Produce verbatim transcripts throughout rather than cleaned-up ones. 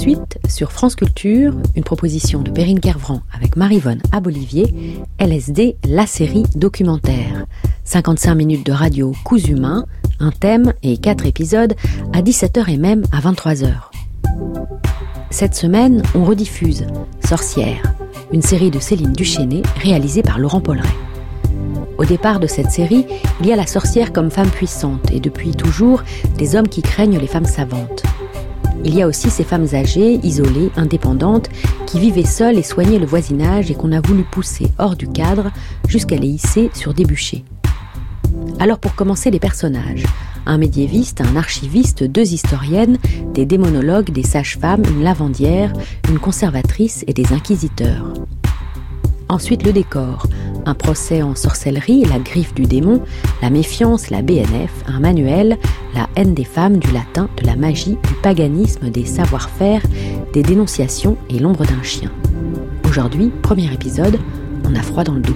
suite, sur France Culture, une proposition de Perrine Kervran avec Maryvonne Abolivier, L S D, la série documentaire. cinquante-cinq minutes de radio cousu main, un thème et quatre épisodes à dix-sept heures et même à vingt-trois heures. Cette semaine, on rediffuse Sorcière, une série de Céline Duchesnay réalisée par Laurent Polleret. Au départ de cette série, il y a la sorcière comme femme puissante et depuis toujours, des hommes qui craignent les femmes savantes. Il y a aussi ces femmes âgées, isolées, indépendantes, qui vivaient seules et soignaient le voisinage et qu'on a voulu pousser hors du cadre jusqu'à les hisser sur des bûchers. Alors pour commencer, les personnages. Un médiéviste, un archiviste, deux historiennes, des démonologues, des sages-femmes, une lavandière, une conservatrice et des inquisiteurs. Ensuite le décor, un procès en sorcellerie, la griffe du démon, la méfiance, la B N F, un manuel, la haine des femmes, du latin, de la magie, du paganisme, des savoir-faire, des dénonciations et l'ombre d'un chien. Aujourd'hui, premier épisode, on a froid dans le dos.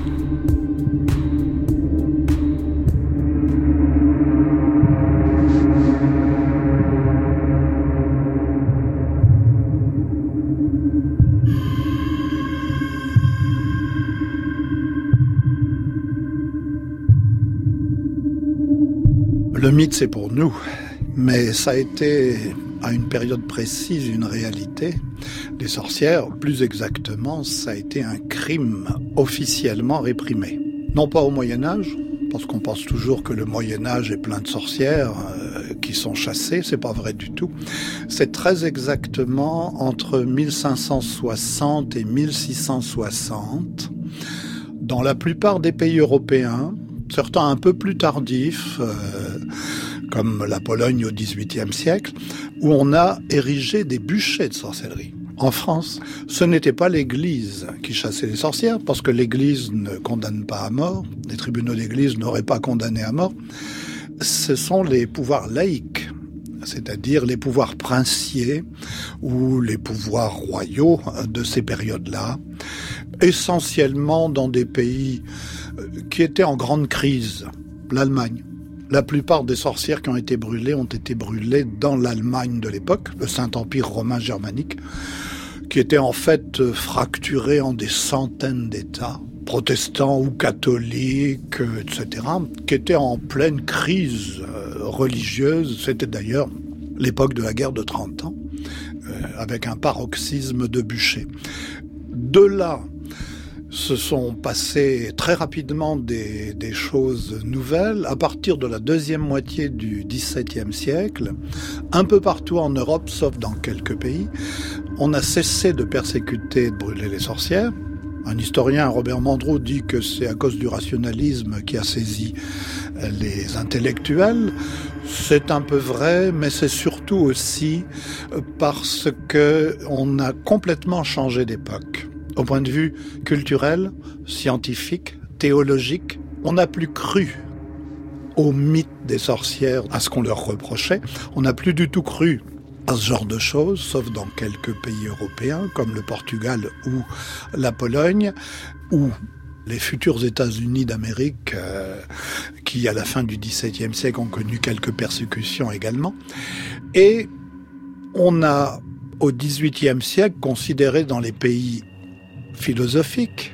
Le mythe, c'est pour nous, mais ça a été, à une période précise, une réalité. Les sorcières, plus exactement, ça a été un crime officiellement réprimé. Non pas au Moyen-Âge, parce qu'on pense toujours que le Moyen-Âge est plein de sorcières euh, qui sont chassées, c'est pas vrai du tout. C'est très exactement entre mille cinq cent soixante et mille six cent soixante, dans la plupart des pays européens, certains un peu plus tardifs, euh, comme la Pologne au dix-huitième siècle, où on a érigé des bûchers de sorcellerie. En France, ce n'était pas l'Église qui chassait les sorcières, parce que l'Église ne condamne pas à mort, les tribunaux d'Église n'auraient pas condamné à mort. Ce sont les pouvoirs laïques, c'est-à-dire les pouvoirs princiers ou les pouvoirs royaux de ces périodes-là, essentiellement dans des pays qui étaient en grande crise, l'Allemagne. La plupart des sorcières qui ont été brûlées ont été brûlées dans l'Allemagne de l'époque, le Saint-Empire romain germanique, qui était en fait fracturé en des centaines d'États, protestants ou catholiques, et cetera, qui étaient en pleine crise religieuse. C'était d'ailleurs l'époque de la guerre de trente ans, avec un paroxysme de bûchers. De là, se sont passées très rapidement des, des choses nouvelles. À partir de la deuxième moitié du dix-septième siècle, un peu partout en Europe, sauf dans quelques pays, on a cessé de persécuter et de brûler les sorcières. Un historien, Robert Mandrou, dit que c'est à cause du rationalisme qui a saisi les intellectuels. C'est un peu vrai, mais c'est surtout aussi parce qu'on a complètement changé d'époque. Au point de vue culturel, scientifique, théologique, on n'a plus cru au mythe des sorcières, à ce qu'on leur reprochait. On n'a plus du tout cru à ce genre de choses, sauf dans quelques pays européens, comme le Portugal ou la Pologne, ou les futurs États-Unis d'Amérique, euh, qui à la fin du dix-septième siècle ont connu quelques persécutions également. Et on a, au dix-huitième siècle, considéré dans les pays philosophique,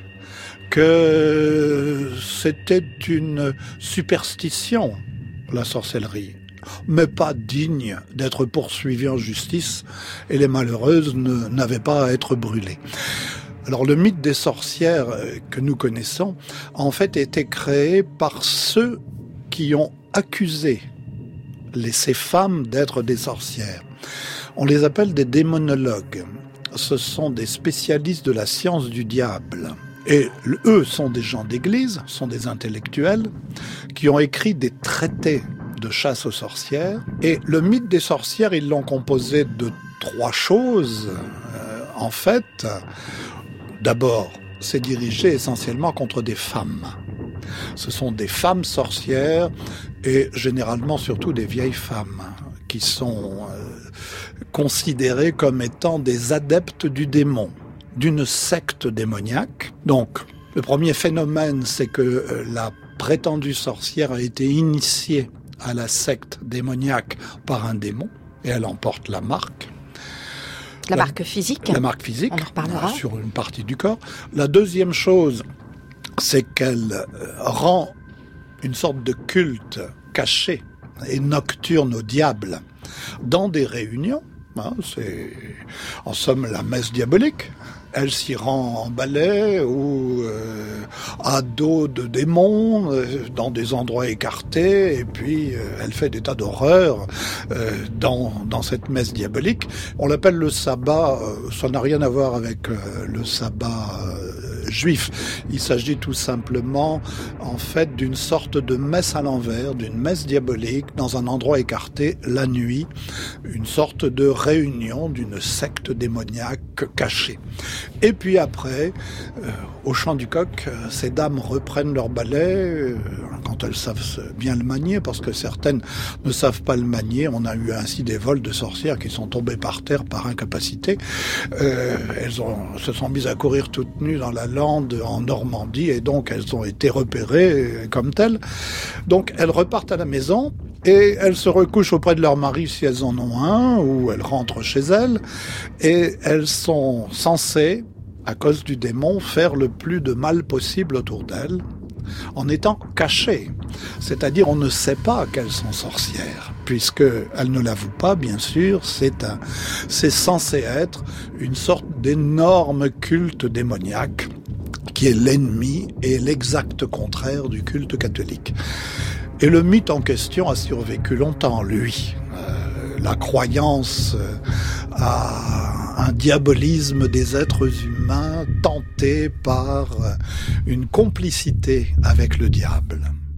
que c'était une superstition, la sorcellerie, mais pas digne d'être poursuivie en justice, et les malheureuses ne, n'avaient pas à être brûlées. Alors le mythe des sorcières que nous connaissons, en fait, était créé par ceux qui ont accusé les, ces femmes d'être des sorcières. On les appelle des démonologues. Ce sont des spécialistes de la science du diable. Et eux sont des gens d'église, sont des intellectuels, qui ont écrit des traités de chasse aux sorcières. Et le mythe des sorcières, ils l'ont composé de trois choses. Euh, en fait, d'abord, c'est dirigé essentiellement contre des femmes. Ce sont des femmes sorcières et généralement surtout des vieilles femmes qui sont euh, considérés comme étant des adeptes du démon, d'une secte démoniaque. Donc, le premier phénomène, c'est que euh, la prétendue sorcière a été initiée à la secte démoniaque par un démon, et elle en porte la marque. La, la marque physique. La marque physique. On en reparlera. Sur une partie du corps. La deuxième chose, c'est qu'elle rend une sorte de culte caché et nocturne au diable dans des réunions. Hein, c'est en somme la messe diabolique. Elle s'y rend en balai ou euh, à dos de démons, euh, dans des endroits écartés, et puis euh, elle fait des tas d'horreurs euh, dans, dans cette messe diabolique. On l'appelle le sabbat, euh, ça n'a rien à voir avec euh, le sabbat euh, juif. Il s'agit tout simplement, en fait, d'une sorte de messe à l'envers, d'une messe diabolique, dans un endroit écarté, la nuit, une sorte de réunion d'une secte démoniaque cachée. Et puis après, euh, au chant du coq, euh, ces dames reprennent leur balai, euh, quand elles savent bien le manier, parce que certaines ne savent pas le manier. On a eu ainsi des vols de sorcières qui sont tombées par terre par incapacité. Euh, elles ont, se sont mises à courir toutes nues dans la lande en Normandie, et donc elles ont été repérées comme telles. Donc elles repartent à la maison, et elles se recouchent auprès de leur mari si elles en ont un, ou elles rentrent chez elles, et elles sont censées, à cause du démon, faire le plus de mal possible autour d'elles, en étant cachées. C'est-à-dire, on ne sait pas qu'elles sont sorcières, puisqu'elles ne l'avouent pas, bien sûr. C'est un, c'est censé être une sorte d'énorme culte démoniaque, qui est l'ennemi et l'exact contraire du culte catholique. Et le mythe en question a survécu longtemps, lui. Euh, la croyance euh, à un diabolisme des êtres humains tenté par euh, une complicité avec le diable.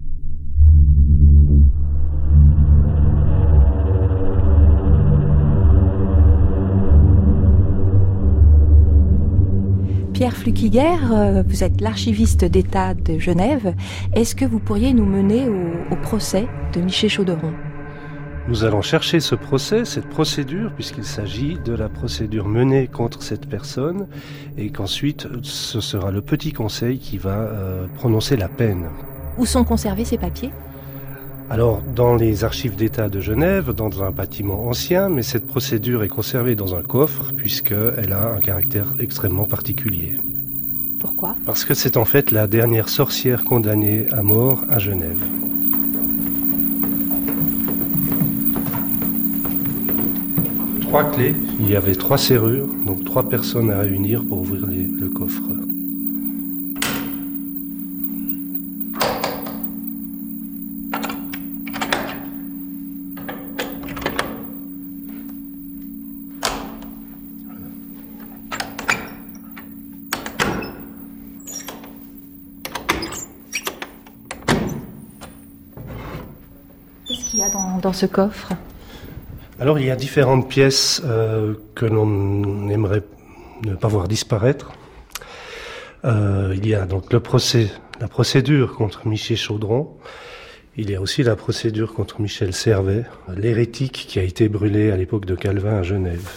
Pierre Flukiger, vous êtes l'archiviste d'État de Genève. Est-ce que vous pourriez nous mener au, au procès de Michel Chaudron ? Nous allons chercher ce procès, cette procédure, puisqu'il s'agit de la procédure menée contre cette personne, et qu'ensuite ce sera le petit conseil qui va euh, prononcer la peine. Où sont conservés ces papiers ? Alors, dans les archives d'État de Genève, dans un bâtiment ancien, mais cette procédure est conservée dans un coffre, puisqu'elle a un caractère extrêmement particulier. Pourquoi ? Parce que c'est en fait la dernière sorcière condamnée à mort à Genève. Trois clés, il y avait trois serrures, donc trois personnes à réunir pour ouvrir les, le coffre. Qu'est-ce qu'il y a dans, dans ce coffre ? Alors, il y a différentes pièces euh, que l'on aimerait ne pas voir disparaître. Euh, il y a donc le procès, la procédure contre Michel Chaudron. Il y a aussi la procédure contre Michel Servet, l'hérétique qui a été brûlé à l'époque de Calvin à Genève.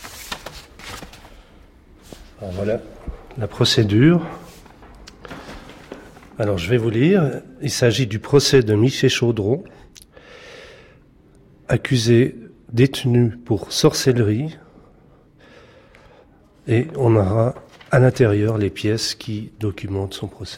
Alors voilà la procédure. Alors, je vais vous lire. Il s'agit du procès de Michel Chaudron, accusé détenu pour sorcellerie, et on aura à l'intérieur les pièces qui documentent son procès.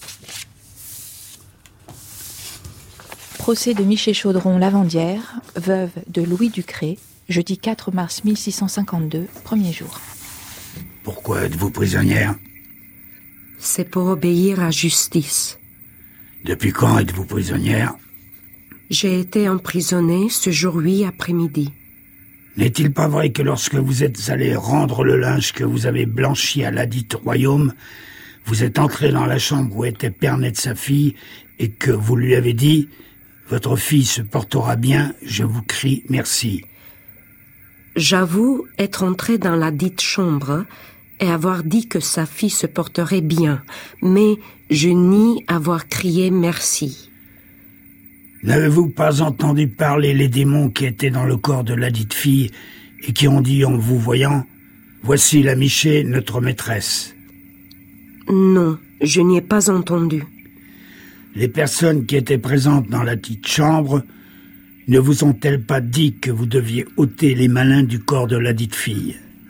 Procès de Michel Chaudron Lavandière, veuve de Louis Ducré, jeudi quatre mars mille six cent cinquante-deux, premier jour. Pourquoi êtes-vous prisonnière ? C'est pour obéir à justice. Depuis quand êtes-vous prisonnière ? J'ai été emprisonnée ce jour-là après-midi. N'est-il pas vrai que lorsque vous êtes allé rendre le linge que vous avez blanchi à ladit royaume, vous êtes entré dans la chambre où était Pernette sa fille et que vous lui avez dit « Votre fille se portera bien, je vous crie merci ». J'avoue être entré dans la dite chambre et avoir dit que sa fille se porterait bien, mais je nie avoir crié merci. N'avez-vous pas entendu parler les démons qui étaient dans le corps de ladite fille et qui ont dit en vous voyant « Voici la Michée, notre maîtresse ». Non, je n'y ai pas entendu. Les personnes qui étaient présentes dans la dite chambre ne vous ont-elles pas dit que vous deviez ôter les malins du corps de ladite fille ?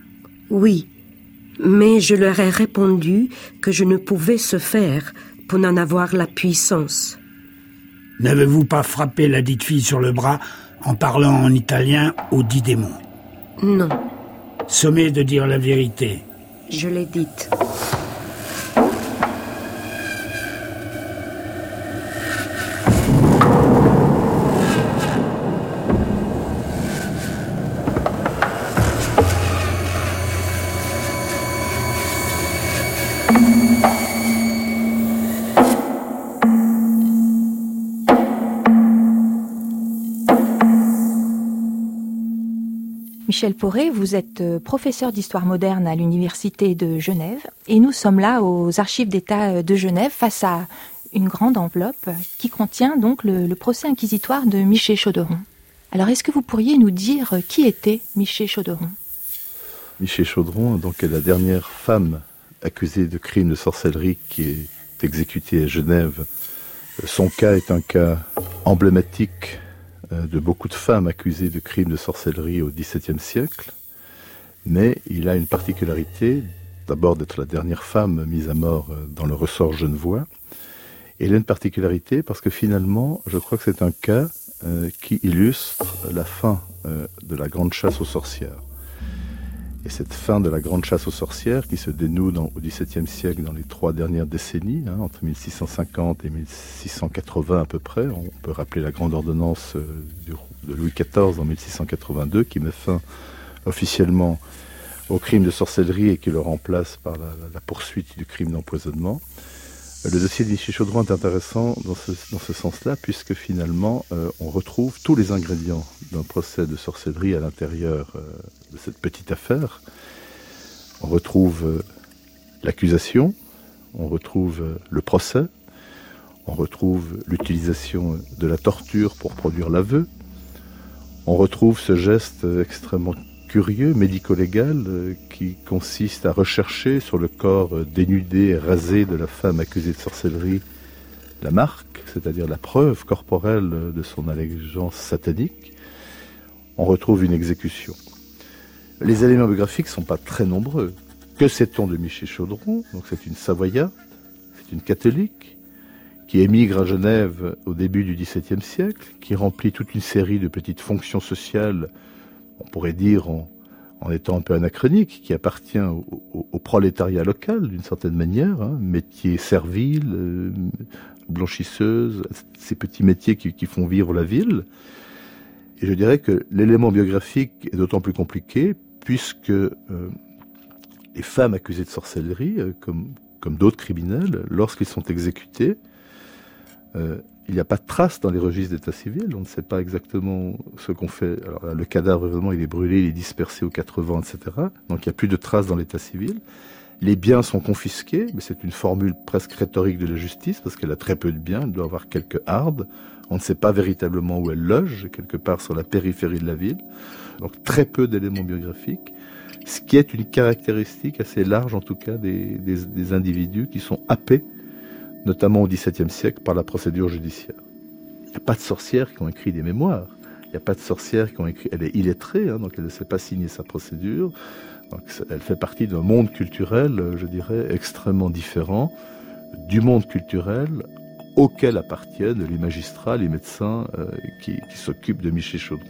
Oui, mais je leur ai répondu que je ne pouvais se faire pour n'en avoir la puissance. N'avez-vous pas frappé la dite fille sur le bras en parlant en italien aux dix démons? Non. Sommez de dire la vérité. Je l'ai dite. Michel Poré, vous êtes professeur d'histoire moderne à l'Université de Genève et nous sommes là aux Archives d'État de Genève face à une grande enveloppe qui contient donc le, le procès inquisitoire de Miché Chaudron. Alors est-ce que vous pourriez nous dire qui était Miché Chaudron? Miché Chaudron donc, est la dernière femme accusée de crime de sorcellerie qui est exécutée à Genève. Son cas est un cas emblématique de beaucoup de femmes accusées de crimes de sorcellerie au dix-septième siècle, mais il a une particularité, d'abord d'être la dernière femme mise à mort dans le ressort genevois, et il a une particularité parce que finalement, je crois que c'est un cas euh, qui illustre la fin euh, de la grande chasse aux sorcières. Et cette fin de la grande chasse aux sorcières qui se dénoue dans, au dix-septième siècle dans les trois dernières décennies, hein, entre mille six cent cinquante et mille six cent quatre-vingts à peu près. On peut rappeler la grande ordonnance euh, du, de Louis quatorze en mille six cent quatre-vingt-deux qui met fin officiellement au crime de sorcellerie et qui le remplace par la, la, la poursuite du crime d'empoisonnement. Le dossier de Miché Chaudron est intéressant dans ce, dans ce sens-là, puisque finalement, euh, on retrouve tous les ingrédients d'un procès de sorcellerie à l'intérieur euh, de cette petite affaire. On retrouve euh, l'accusation, on retrouve euh, le procès, on retrouve l'utilisation de la torture pour produire l'aveu, on retrouve ce geste extrêmement curieux, médico-légal, euh, qui consiste à rechercher sur le corps euh, dénudé et rasé de la femme accusée de sorcellerie la marque, c'est-à-dire la preuve corporelle de son allégeance satanique. On retrouve une exécution. Les éléments biographiques ne sont pas très nombreux. Que sait-on de Miché Chaudron? Donc c'est une Savoyarde, c'est une catholique, qui émigre à Genève au début du dix-septième siècle, qui remplit toute une série de petites fonctions sociales, on pourrait dire en, en étant un peu anachronique, qui appartient au, au, au prolétariat local d'une certaine manière, hein, métier servile, euh, blanchisseuse, ces petits métiers qui, qui font vivre la ville. Et je dirais que l'élément biographique est d'autant plus compliqué puisque euh, les femmes accusées de sorcellerie, euh, comme, comme d'autres criminels, lorsqu'ils sont exécutés, euh, il n'y a pas de trace dans les registres d'état civil, on ne sait pas exactement ce qu'on fait. Alors là, le cadavre, évidemment, il est brûlé, il est dispersé aux quatre vents, et cetera. Donc il n'y a plus de traces dans l'état civil. Les biens sont confisqués, mais c'est une formule presque rhétorique de la justice, parce qu'elle a très peu de biens, elle doit avoir quelques hardes. On ne sait pas véritablement où elle loge, quelque part sur la périphérie de la ville. Donc très peu d'éléments biographiques, ce qui est une caractéristique assez large, en tout cas, des, des, des individus qui sont happés, notamment au dix-septième siècle, par la procédure judiciaire. Il n'y a pas de sorcières qui ont écrit des mémoires. Il n'y a pas de sorcière qui ont écrit... Elle est illettrée, hein, donc elle ne sait pas signer sa procédure. Donc elle fait partie d'un monde culturel, je dirais, extrêmement différent du monde culturel auquel appartiennent les magistrats, les médecins euh, qui, qui s'occupent de Miché Chaudron.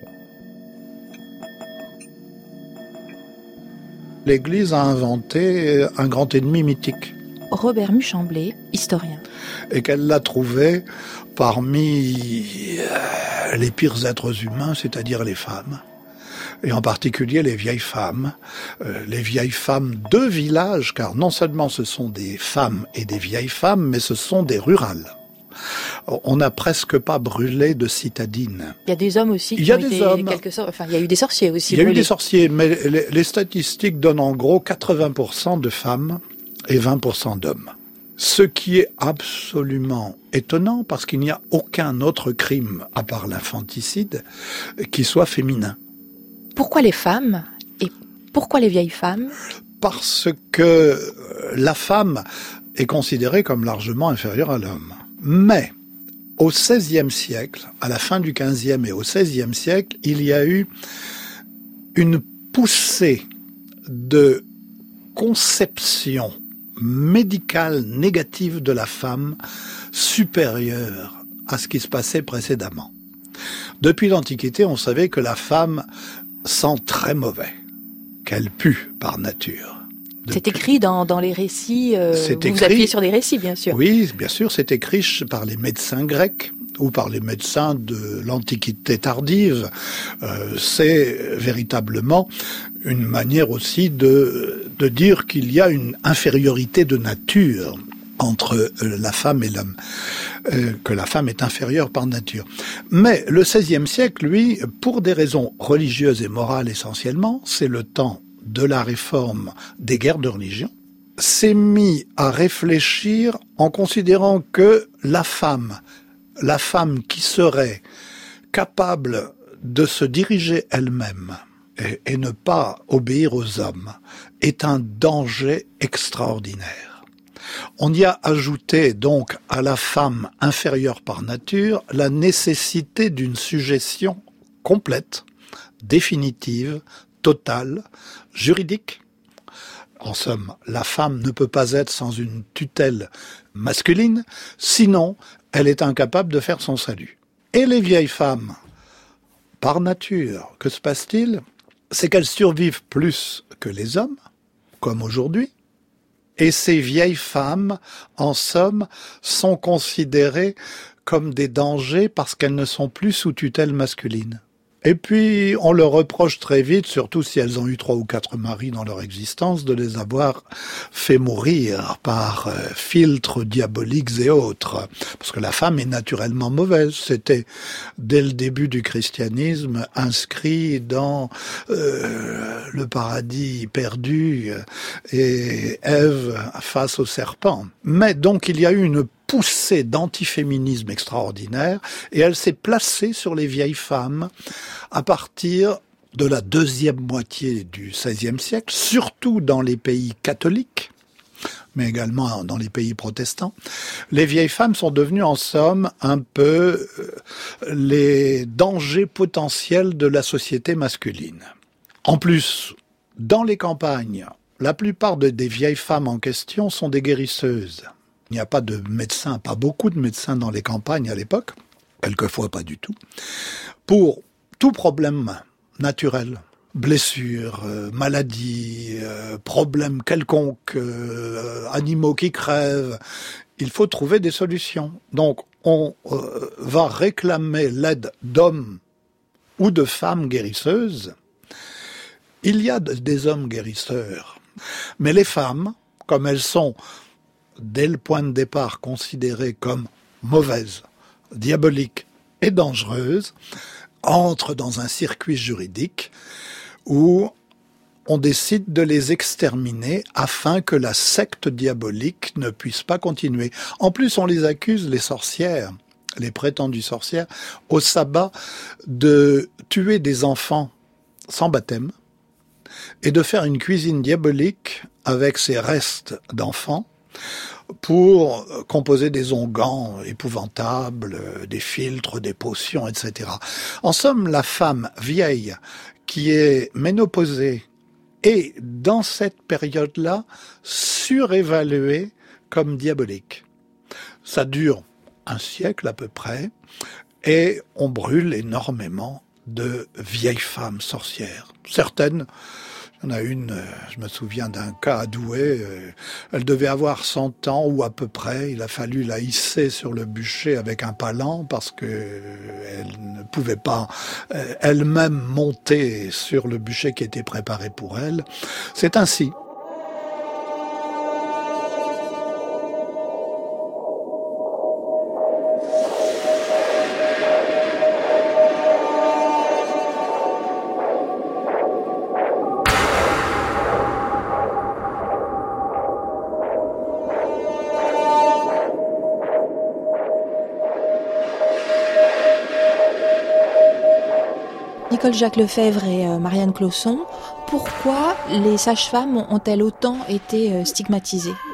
L'Église a inventé un grand ennemi mythique. Robert Muchemblé, historien. Et qu'elle l'a trouvé parmi les pires êtres humains, c'est-à-dire les femmes. Et en particulier les vieilles femmes. Euh, les vieilles femmes de village, car non seulement ce sont des femmes et des vieilles femmes, mais ce sont des rurales. On n'a presque pas brûlé de citadines. Il y a des hommes aussi qui il y a ont des été hommes. quelque sorte, enfin il y a eu des sorciers aussi. Il y a brûlés. eu des sorciers, mais les, les statistiques donnent en gros quatre-vingts pour cent de femmes et vingt pour cent d'hommes. Ce qui est absolument étonnant parce qu'il n'y a aucun autre crime, à part l'infanticide, qui soit féminin. Pourquoi les femmes et pourquoi les vieilles femmes? Parce que la femme est considérée comme largement inférieure à l'homme. Mais au seizième siècle, à la fin du quinzième et au seizième siècle, il y a eu une poussée de conception médicale négative de la femme supérieure à ce qui se passait précédemment. Depuis l'Antiquité, on savait que la femme sent très mauvais, qu'elle pue par nature. Depuis... C'est écrit dans, dans les récits, euh, vous écrit... vous appuyez sur des récits, bien sûr. Oui, bien sûr, c'est écrit par les médecins grecs ou par les médecins de l'Antiquité tardive. Euh, c'est véritablement une manière aussi de, de dire qu'il y a une infériorité de nature entre la femme et l'homme, euh, que la femme est inférieure par nature. Mais le seizième siècle, lui, pour des raisons religieuses et morales essentiellement, c'est le temps de la réforme des guerres de religion, s'est mis à réfléchir en considérant que la femme, la femme qui serait capable de se diriger elle-même et, et ne pas obéir aux hommes, est un danger extraordinaire. On y a ajouté donc à la femme inférieure par nature la nécessité d'une sujétion complète, définitive, totale, juridique. En somme, la femme ne peut pas être sans une tutelle masculine, sinon elle est incapable de faire son salut. Et les vieilles femmes, par nature, que se passe-t-il ? C'est qu'elles survivent plus que les hommes, comme aujourd'hui. Et ces vieilles femmes, en somme, sont considérées comme des dangers parce qu'elles ne sont plus sous tutelle masculine. Et puis, on leur reproche très vite, surtout si elles ont eu trois ou quatre maris dans leur existence, de les avoir fait mourir par euh, filtres diaboliques et autres. Parce que la femme est naturellement mauvaise. C'était, dès le début du christianisme, inscrit dans euh, le paradis perdu et Ève face au serpent. Mais donc, il y a eu une poussée d'antiféminisme extraordinaire et elle s'est placée sur les vieilles femmes à partir de la deuxième moitié du seizième siècle, surtout dans les pays catholiques, mais également dans les pays protestants. Les vieilles femmes sont devenues en somme un peu les dangers potentiels de la société masculine. En plus, dans les campagnes, la plupart de, des vieilles femmes en question sont des guérisseuses. Il n'y a pas de médecins, pas beaucoup de médecins dans les campagnes à l'époque, quelquefois pas du tout, pour tout problème naturel, blessures, euh, maladies, euh, problèmes quelconques, euh, animaux qui crèvent, il faut trouver des solutions. Donc on euh, va réclamer l'aide d'hommes ou de femmes guérisseuses. Il y a des hommes guérisseurs, mais les femmes, comme elles sont dès le point de départ considérées comme mauvaises, diaboliques et dangereuses, entrent dans un circuit juridique où on décide de les exterminer afin que la secte diabolique ne puisse pas continuer. En plus, on les accuse, les sorcières, les prétendues sorcières, au sabbat, de tuer des enfants sans baptême et de faire une cuisine diabolique avec ces restes d'enfants pour composer des onguents épouvantables, des filtres, des potions, et cetera. En somme, la femme vieille qui est ménopausée est, dans cette période-là, surévaluée comme diabolique. Ça dure un siècle à peu près, et on brûle énormément de vieilles femmes sorcières. Certaines, il y en a une, je me souviens d'un cas à Douai, elle devait avoir cent ans ou à peu près, il a fallu la hisser sur le bûcher avec un palan parce que elle ne pouvait pas elle-même monter sur le bûcher qui était préparé pour elle. C'est ainsi. Nicole-Jacques Lefebvre et Marianne Clausson, pourquoi les sages-femmes ont-elles autant été stigmatisées ?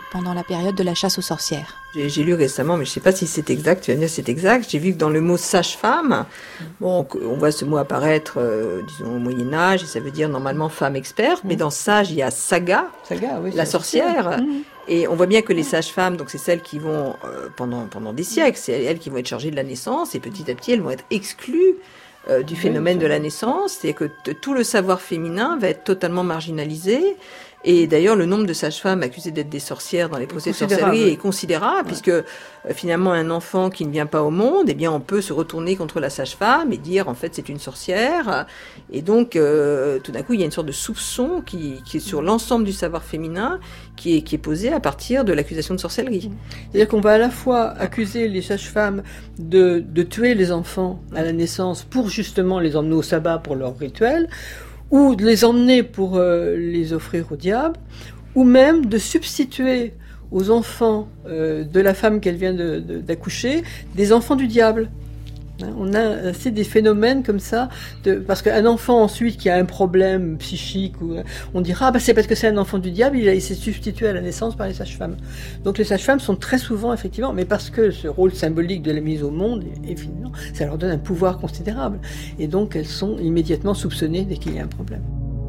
pendant la période de la chasse aux sorcières. J'ai, j'ai lu récemment, mais je ne sais pas si c'est exact, tu vas me dire si c'est exact, j'ai vu que dans le mot sage-femme, bon, on voit ce mot apparaître, euh, disons, au Moyen-Âge, et ça veut dire normalement femme experte, mmh. mais dans sage, il y a saga, saga oui, la sorcière, mmh. et on voit bien que les sages-femmes, donc c'est celles qui vont, euh, pendant, pendant des siècles, c'est elles qui vont être chargées de la naissance, et petit à petit, elles vont être exclues euh, du phénomène oui, de la naissance, c'est que t- tout le savoir féminin va être totalement marginalisé. Et d'ailleurs, le nombre de sages-femmes accusées d'être des sorcières dans les procès de sorcellerie est considérable, ouais. puisque euh, finalement, un enfant qui ne vient pas au monde, eh bien, on peut se retourner contre la sage-femme et dire, en fait, c'est une sorcière. Et donc, euh, tout d'un coup, il y a une sorte de soupçon qui, qui est sur l'ensemble du savoir féminin, qui est, qui est posé à partir de l'accusation de sorcellerie. C'est-à-dire qu'on va à la fois accuser les sages-femmes de, de tuer les enfants à la naissance pour justement les emmener au sabbat pour leur rituel, ou de les emmener pour euh, les offrir au diable, ou même de substituer aux enfants euh, de la femme qu'elle vient de, de, d'accoucher des enfants du diable. Hein, on a assez des phénomènes comme ça, de, parce qu'un enfant ensuite qui a un problème psychique, ou, on dira ah bah c'est parce que c'est un enfant du diable, il, a, il s'est substitué à la naissance par les sages-femmes. Donc les sages-femmes sont très souvent effectivement, mais parce que ce rôle symbolique de la mise au monde, et, et finalement, ça leur donne un pouvoir considérable, et donc elles sont immédiatement soupçonnées dès qu'il y a un problème.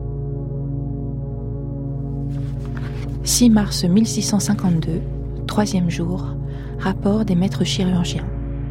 six mars mille six cent cinquante-deux, troisième jour, rapport des maîtres chirurgiens.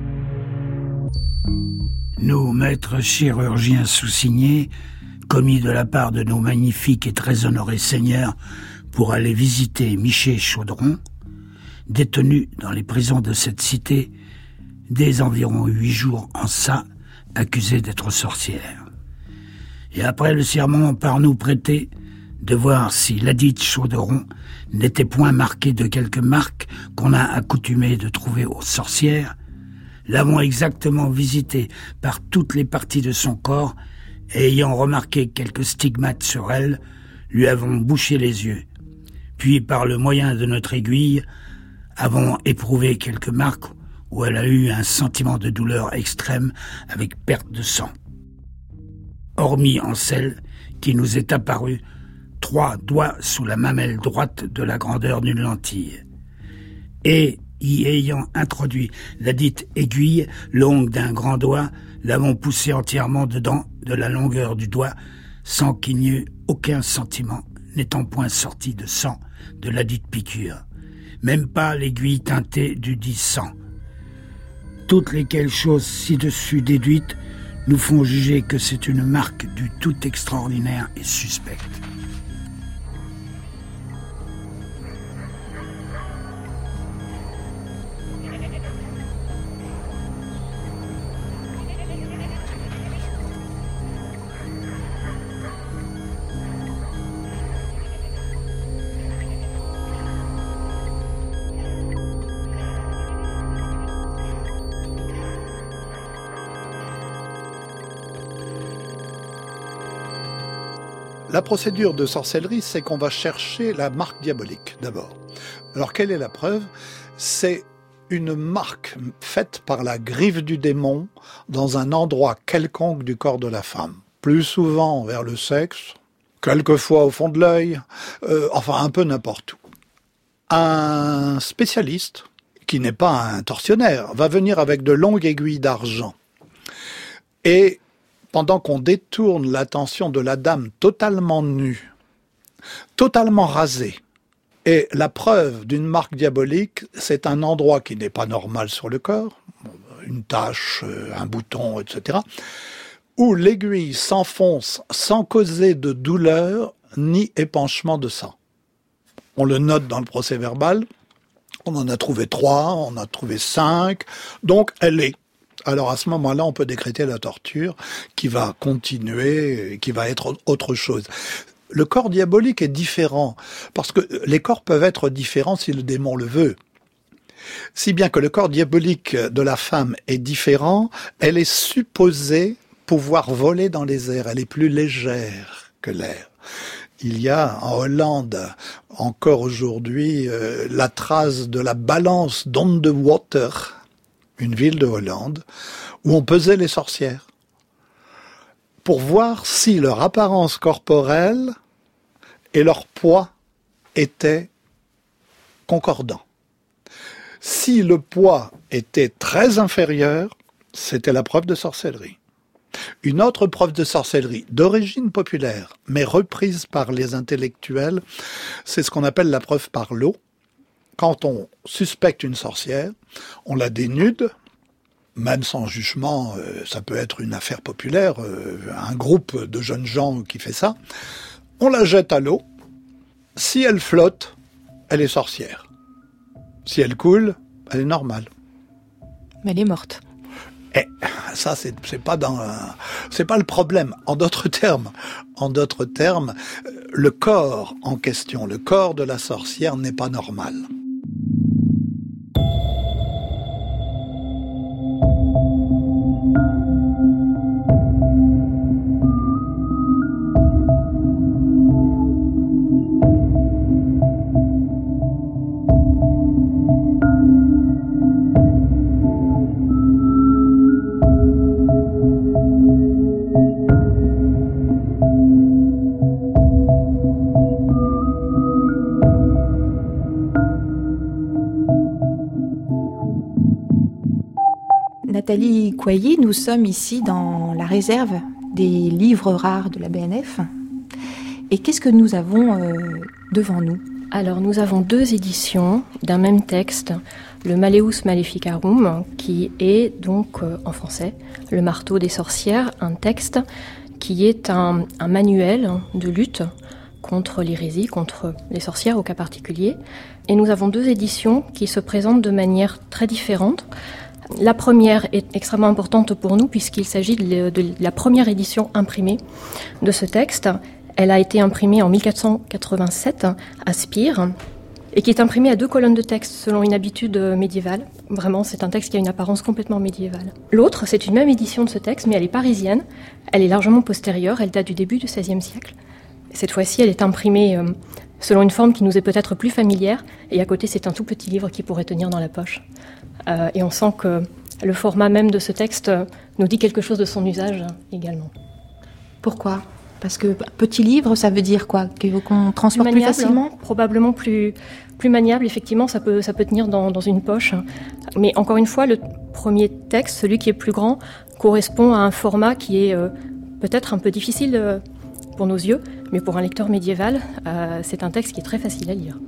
Nos maîtres chirurgiens sous-signés, commis de la part de nos magnifiques et très honorés seigneurs pour aller visiter Miché Chaudron, détenu dans les prisons de cette cité dès environ huit jours en ça, accusé d'être sorcière. Et après le serment par nous prêté, de voir si ladite Chaudron n'était point marquée de quelques marques qu'on a accoutumé de trouver aux sorcières, l'avons exactement visitée par toutes les parties de son corps et ayant remarqué quelques stigmates sur elle, lui avons bouché les yeux. Puis, par le moyen de notre aiguille, avons éprouvé quelques marques où elle a eu un sentiment de douleur extrême avec perte de sang. Hormis en celle qui nous est apparue trois doigts sous la mamelle droite de la grandeur d'une lentille. Et, y ayant introduit la dite aiguille longue d'un grand doigt, l'avons poussée entièrement dedans de la longueur du doigt, sans qu'il n'y eût aucun sentiment, n'étant point sorti de sang de la dite piqûre, même pas l'aiguille teintée du dit sang. Toutes lesquelles choses ci-dessus déduites nous font juger que c'est une marque du tout extraordinaire et suspecte. La procédure de sorcellerie, c'est qu'on va chercher la marque diabolique, d'abord. Alors, quelle est la preuve ? C'est une marque faite par la griffe du démon dans un endroit quelconque du corps de la femme. Plus souvent vers le sexe, quelquefois au fond de l'œil, euh, enfin un peu n'importe où. Un spécialiste, qui n'est pas un tortionnaire, va venir avec de longues aiguilles d'argent. Et pendant qu'on détourne l'attention de la dame totalement nue, totalement rasée, et la preuve d'une marque diabolique, c'est un endroit qui n'est pas normal sur le corps, une tache, un bouton, et cetera, où l'aiguille s'enfonce sans causer de douleur ni épanchement de sang. On le note dans le procès verbal, on en a trouvé trois, on en a trouvé cinq, donc elle est. Alors à ce moment-là, on peut décréter la torture qui va continuer, qui va être autre chose. Le corps diabolique est différent, parce que les corps peuvent être différents si le démon le veut. Si bien que le corps diabolique de la femme est différent, elle est supposée pouvoir voler dans les airs, elle est plus légère que l'air. Il y a en Hollande, encore aujourd'hui, euh, la trace de la balance d'Ondewater, une ville de Hollande, où on pesait les sorcières pour voir si leur apparence corporelle et leur poids étaient concordants. Si le poids était très inférieur, c'était la preuve de sorcellerie. Une autre preuve de sorcellerie, d'origine populaire, mais reprise par les intellectuels, c'est ce qu'on appelle la preuve par l'eau. Quand on suspecte une sorcière, on la dénude, même sans jugement, euh, ça peut être une affaire populaire, euh, un groupe de jeunes gens qui fait ça, on la jette à l'eau. Si elle flotte, elle est sorcière. Si elle coule, elle est normale. Mais elle est morte. Eh, ça, c'est, c'est pas dans, c'est pas le problème. En d'autres termes, en d'autres termes, le corps en question, le corps de la sorcière n'est pas normal. Nathalie Coyer, nous sommes ici dans la réserve des livres rares de la B N F. Et qu'est-ce que nous avons euh, devant nous ? Alors, nous avons deux éditions d'un même texte, le Malleus Maleficarum, qui est donc euh, en français, le marteau des sorcières, un texte qui est un, un manuel de lutte contre l'hérésie, contre les sorcières au cas particulier. Et nous avons deux éditions qui se présentent de manière très différente. La première est extrêmement importante pour nous puisqu'il s'agit de la première édition imprimée de ce texte. Elle a été imprimée en mille quatre cent quatre-vingt-sept à Spire et qui est imprimée à deux colonnes de texte selon une habitude médiévale. Vraiment, c'est un texte qui a une apparence complètement médiévale. L'autre, c'est une même édition de ce texte, mais elle est parisienne. Elle est largement postérieure, elle date du début du seizième siècle. Cette fois-ci, elle est imprimée euh, selon une forme qui nous est peut-être plus familière. Et à côté, c'est un tout petit livre qui pourrait tenir dans la poche. Euh, et on sent que le format même de ce texte nous dit quelque chose de son usage également. Pourquoi ? Parce que petit livre, ça veut dire quoi ? Qu'on transporte plus, maniable, plus facilement ? Probablement plus, plus maniable, effectivement, ça peut, ça peut tenir dans, dans une poche. Mais encore une fois, le premier texte, celui qui est plus grand, correspond à un format qui est euh, peut-être un peu difficile euh, pour nos yeux, mais pour un lecteur médiéval, euh, c'est un texte qui est très facile à lire.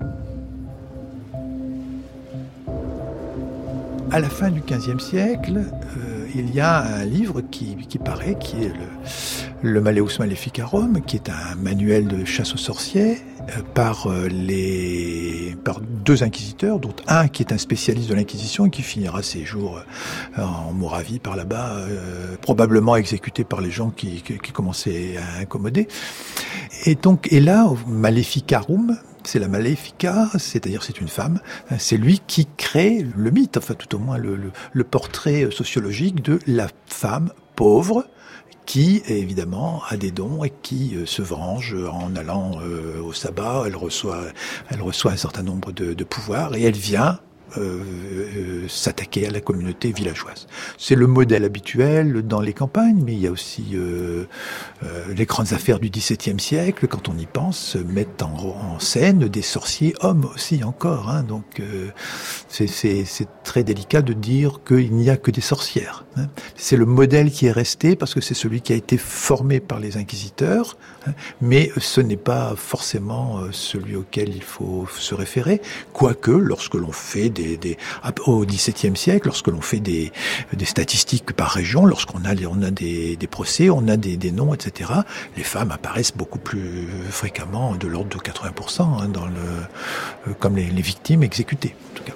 À la fin du quinzième siècle, euh, il y a un livre qui, qui paraît, qui est le, le Malleus Maleficarum, qui est un manuel de chasse aux sorciers euh, par, euh, les, par deux inquisiteurs, dont un qui est un spécialiste de l'Inquisition et qui finira ses jours euh, en Moravie par là-bas, euh, probablement exécuté par les gens qui, qui, qui commençaient à incommoder. Et donc, et là, Maleficarum, c'est la Maléfica, c'est-à-dire c'est une femme, c'est lui qui crée le mythe, enfin tout au moins le, le, le portrait sociologique de la femme pauvre qui, évidemment, a des dons et qui euh, se venge en allant euh, au sabbat. Elle reçoit, elle reçoit un certain nombre de, de pouvoirs et elle vient Euh, euh, s'attaquer à la communauté villageoise. C'est le modèle habituel dans les campagnes, mais il y a aussi euh, euh, les grandes affaires du dix-septième siècle, quand on y pense, mettent en, en scène des sorciers hommes aussi encore. Hein, donc euh, c'est, c'est, c'est très délicat de dire qu'il n'y a que des sorcières. Hein. C'est le modèle qui est resté parce que c'est celui qui a été formé par les inquisiteurs, hein, mais ce n'est pas forcément celui auquel il faut se référer, quoique lorsque l'on fait des Des, des, au dix-septième siècle, lorsque l'on fait des, des statistiques par région, lorsqu'on a, on a des, des procès, on a des, des noms, et cetera, les femmes apparaissent beaucoup plus fréquemment, de l'ordre de quatre-vingts pour cent, hein, dans le, comme les, les victimes exécutées, en tout cas.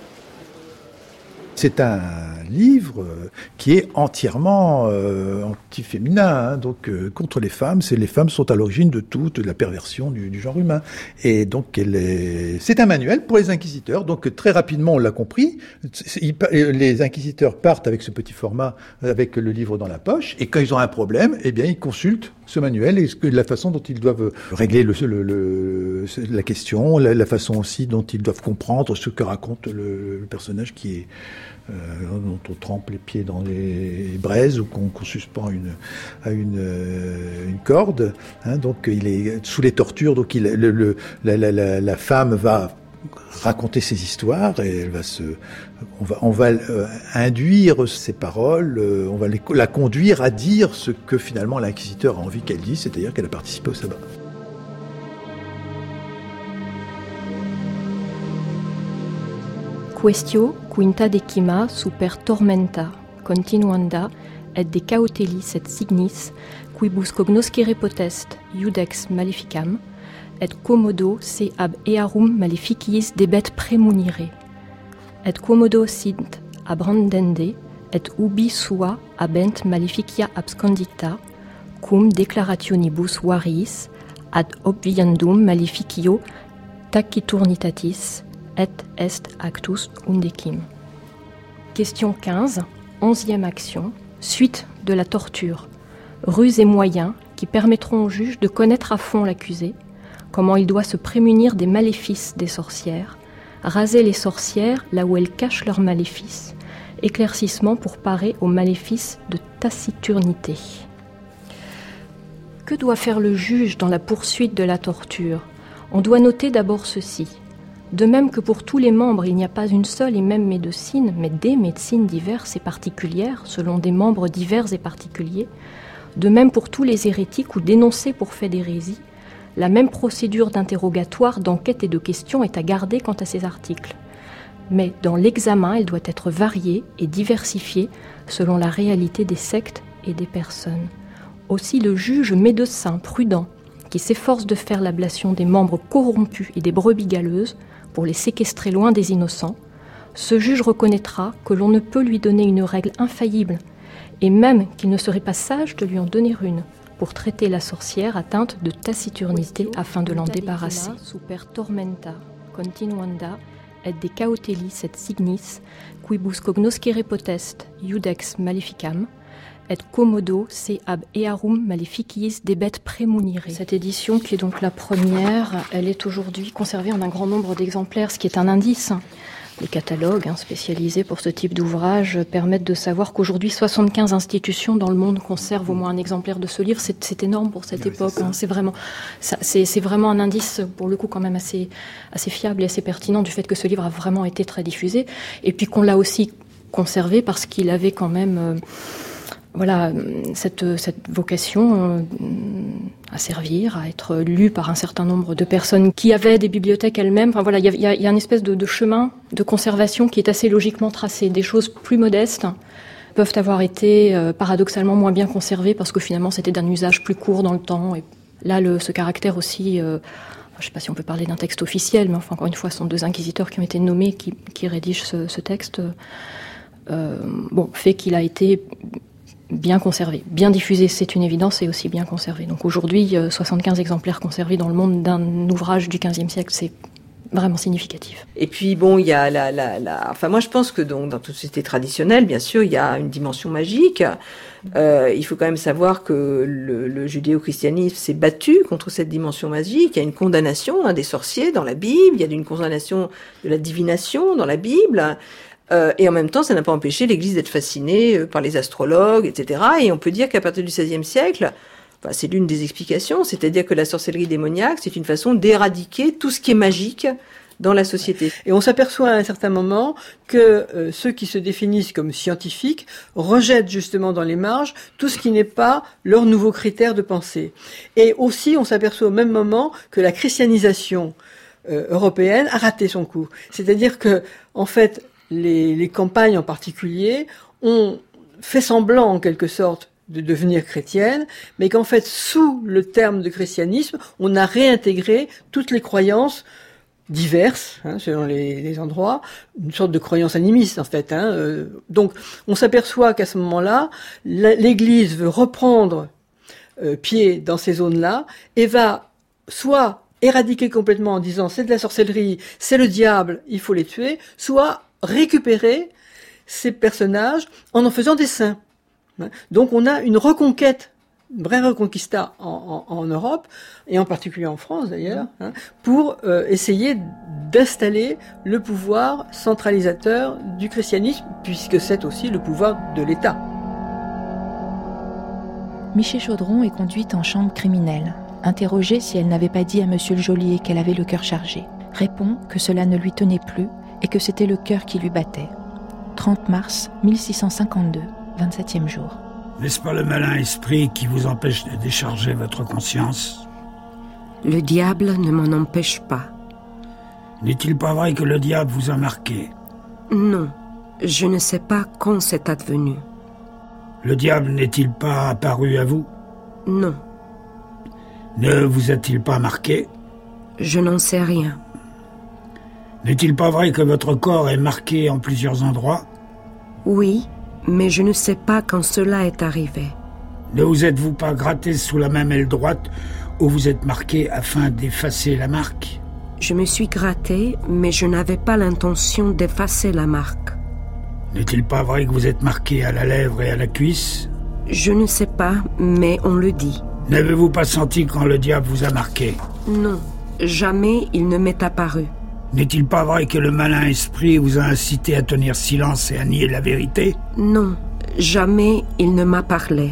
C'est un livre qui est entièrement euh, anti-féminin, hein, donc euh, contre les femmes. C'est les femmes sont à l'origine de toute la perversion du, du genre humain. Et donc, elle est... c'est un manuel pour les inquisiteurs. Donc, très rapidement, on l'a compris. Les inquisiteurs partent avec ce petit format, avec le livre dans la poche. Et quand ils ont un problème, eh bien, ils consultent ce manuel et la façon dont ils doivent régler le, le, le, la question, la, la façon aussi dont ils doivent comprendre ce que raconte le, le personnage qui est euh, dont on trempe les pieds dans les braises ou qu'on, qu'on suspend une, à une, euh, une corde. Hein, donc il est sous les tortures. Donc il, le, le, la, la, la, la femme va raconter ses histoires et elle va se, on va, on va euh, induire ses paroles, euh, on va les, la conduire à dire ce que finalement l'inquisiteur a envie qu'elle dise, c'est-à-dire qu'elle a participé au sabbat. Questio quinta decima super tormenta continuanda et de cautelis et signis quibus cognoscere potest iudex maleficam et commodo se ab earum maleficiis debet premunire et commodo sint abrandende et ubi sua abent maleficia abscondita cum declarationibus variis ad obviandum maleficio taciturnitatis et est actus undecim. Question quinze, onzième action, suite de la torture. Ruses et moyens qui permettront au juge de connaître à fond l'accusé, comment il doit se prémunir des maléfices des sorcières, raser les sorcières là où elles cachent leurs maléfices, éclaircissement pour parer aux maléfices de taciturnité. Que doit faire le juge dans la poursuite de la torture ? On doit noter d'abord ceci. De même que pour tous les membres, il n'y a pas une seule et même médecine, mais des médecines diverses et particulières, selon des membres divers et particuliers, de même pour tous les hérétiques ou dénoncés pour fait d'hérésie, la même procédure d'interrogatoire, d'enquête et de questions est à garder quant à ces articles. Mais dans l'examen, elle doit être variée et diversifiée selon la réalité des sectes et des personnes. Aussi le juge médecin prudent, qui s'efforce de faire l'ablation des membres corrompus et des brebis galeuses, pour les séquestrer loin des innocents, ce juge reconnaîtra que l'on ne peut lui donner une règle infaillible, et même qu'il ne serait pas sage de lui en donner une, pour traiter la sorcière atteinte de taciturnité afin de l'en débarrasser. Super tormenta continuanda et de cautelis et signis quibus cognoscere potest iudex maleficam et commodo se ab earum maleficiis debet premunire. Cette édition, qui est donc la première, elle est aujourd'hui conservée en un grand nombre d'exemplaires, ce qui est un indice. Les catalogues hein, spécialisés pour ce type d'ouvrage permettent de savoir qu'aujourd'hui soixante-quinze institutions dans le monde conservent au moins un exemplaire de ce livre. C'est, c'est énorme pour cette oui, époque. C'est, hein. c'est, vraiment, ça, c'est, c'est vraiment un indice, pour le coup, quand même assez, assez fiable et assez pertinent du fait que ce livre a vraiment été très diffusé. Et puis qu'on l'a aussi conservé parce qu'il avait quand même... Euh, Voilà, cette, cette vocation euh, à servir, à être lu par un certain nombre de personnes qui avaient des bibliothèques elles-mêmes. Enfin voilà, il y a, y a une espèce de, de chemin de conservation qui est assez logiquement tracé. Des choses plus modestes peuvent avoir été euh, paradoxalement moins bien conservées parce que finalement c'était d'un usage plus court dans le temps. Et là, le, ce caractère aussi, euh, je ne sais pas si on peut parler d'un texte officiel, mais enfin encore une fois, ce sont deux inquisiteurs qui ont été nommés qui, qui rédigent ce, ce texte. Euh, bon, fait qu'il a été bien conservé, bien diffusé, c'est une évidence, et aussi bien conservé. Donc aujourd'hui, soixante-quinze exemplaires conservés dans le monde d'un ouvrage du quinzième siècle, c'est vraiment significatif. Et puis bon, il y a la, la, la... Enfin, moi je pense que donc, dans toute société traditionnelle, bien sûr, il y a une dimension magique. Euh, il faut quand même savoir que le, le judéo-christianisme s'est battu contre cette dimension magique. Il y a une condamnation hein, des sorciers dans la Bible, il y a une condamnation de la divination dans la Bible. Euh, et en même temps, ça n'a pas empêché l'Église d'être fascinée par les astrologues, et cetera. Et on peut dire qu'à partir du seizième siècle, enfin, c'est l'une des explications, c'est-à-dire que la sorcellerie démoniaque, c'est une façon d'éradiquer tout ce qui est magique dans la société. Et on s'aperçoit à un certain moment que euh, ceux qui se définissent comme scientifiques rejettent justement dans les marges tout ce qui n'est pas leur nouveau critère de pensée. Et aussi, on s'aperçoit au même moment que la christianisation euh, européenne a raté son coup. C'est-à-dire que, en fait, Les, les campagnes en particulier ont fait semblant en quelque sorte de devenir chrétiennes, mais qu'en fait sous le terme de christianisme, on a réintégré toutes les croyances diverses, hein, selon les, les endroits, une sorte de croyance animiste en fait. Hein, euh, donc on s'aperçoit qu'à ce moment-là, la, l'Église veut reprendre euh, pied dans ces zones-là et va soit éradiquer complètement en disant c'est de la sorcellerie, c'est le diable, il faut les tuer, soit récupérer ces personnages en en faisant des saints. Donc on a une reconquête, une vraie reconquista en, en, en Europe, et en particulier en France d'ailleurs, hein, pour euh, essayer d'installer le pouvoir centralisateur du christianisme, puisque c'est aussi le pouvoir de l'État. Michée Chaudron est conduite en chambre criminelle, interrogée si elle n'avait pas dit à Monsieur le geôlier qu'elle avait le cœur chargé. répond que cela ne lui tenait plus et que c'était le cœur qui lui battait. trente mars mille six cent cinquante-deux, vingt-septième jour. N'est-ce pas le malin esprit qui vous empêche de décharger votre conscience ? Le diable ne m'en empêche pas. N'est-il pas vrai que le diable vous a marqué ? Non, je ne sais pas quand c'est advenu. Le diable n'est-il pas apparu à vous ? Non. Ne vous a-t-il pas marqué ? Je n'en sais rien. N'est-il pas vrai que votre corps est marqué en plusieurs endroits ? Oui, mais je ne sais pas quand cela est arrivé. Ne vous êtes-vous pas gratté sous la même aile droite où vous êtes marqué afin d'effacer la marque ? Je me suis gratté, mais je n'avais pas l'intention d'effacer la marque. N'est-il pas vrai que vous êtes marqué à la lèvre et à la cuisse ? Je ne sais pas, mais on le dit. N'avez-vous pas senti quand le diable vous a marqué ? Non, jamais il ne m'est apparu. N'est-il pas vrai que le malin esprit vous a incité à tenir silence et à nier la vérité ? Non, jamais il ne m'a parlé.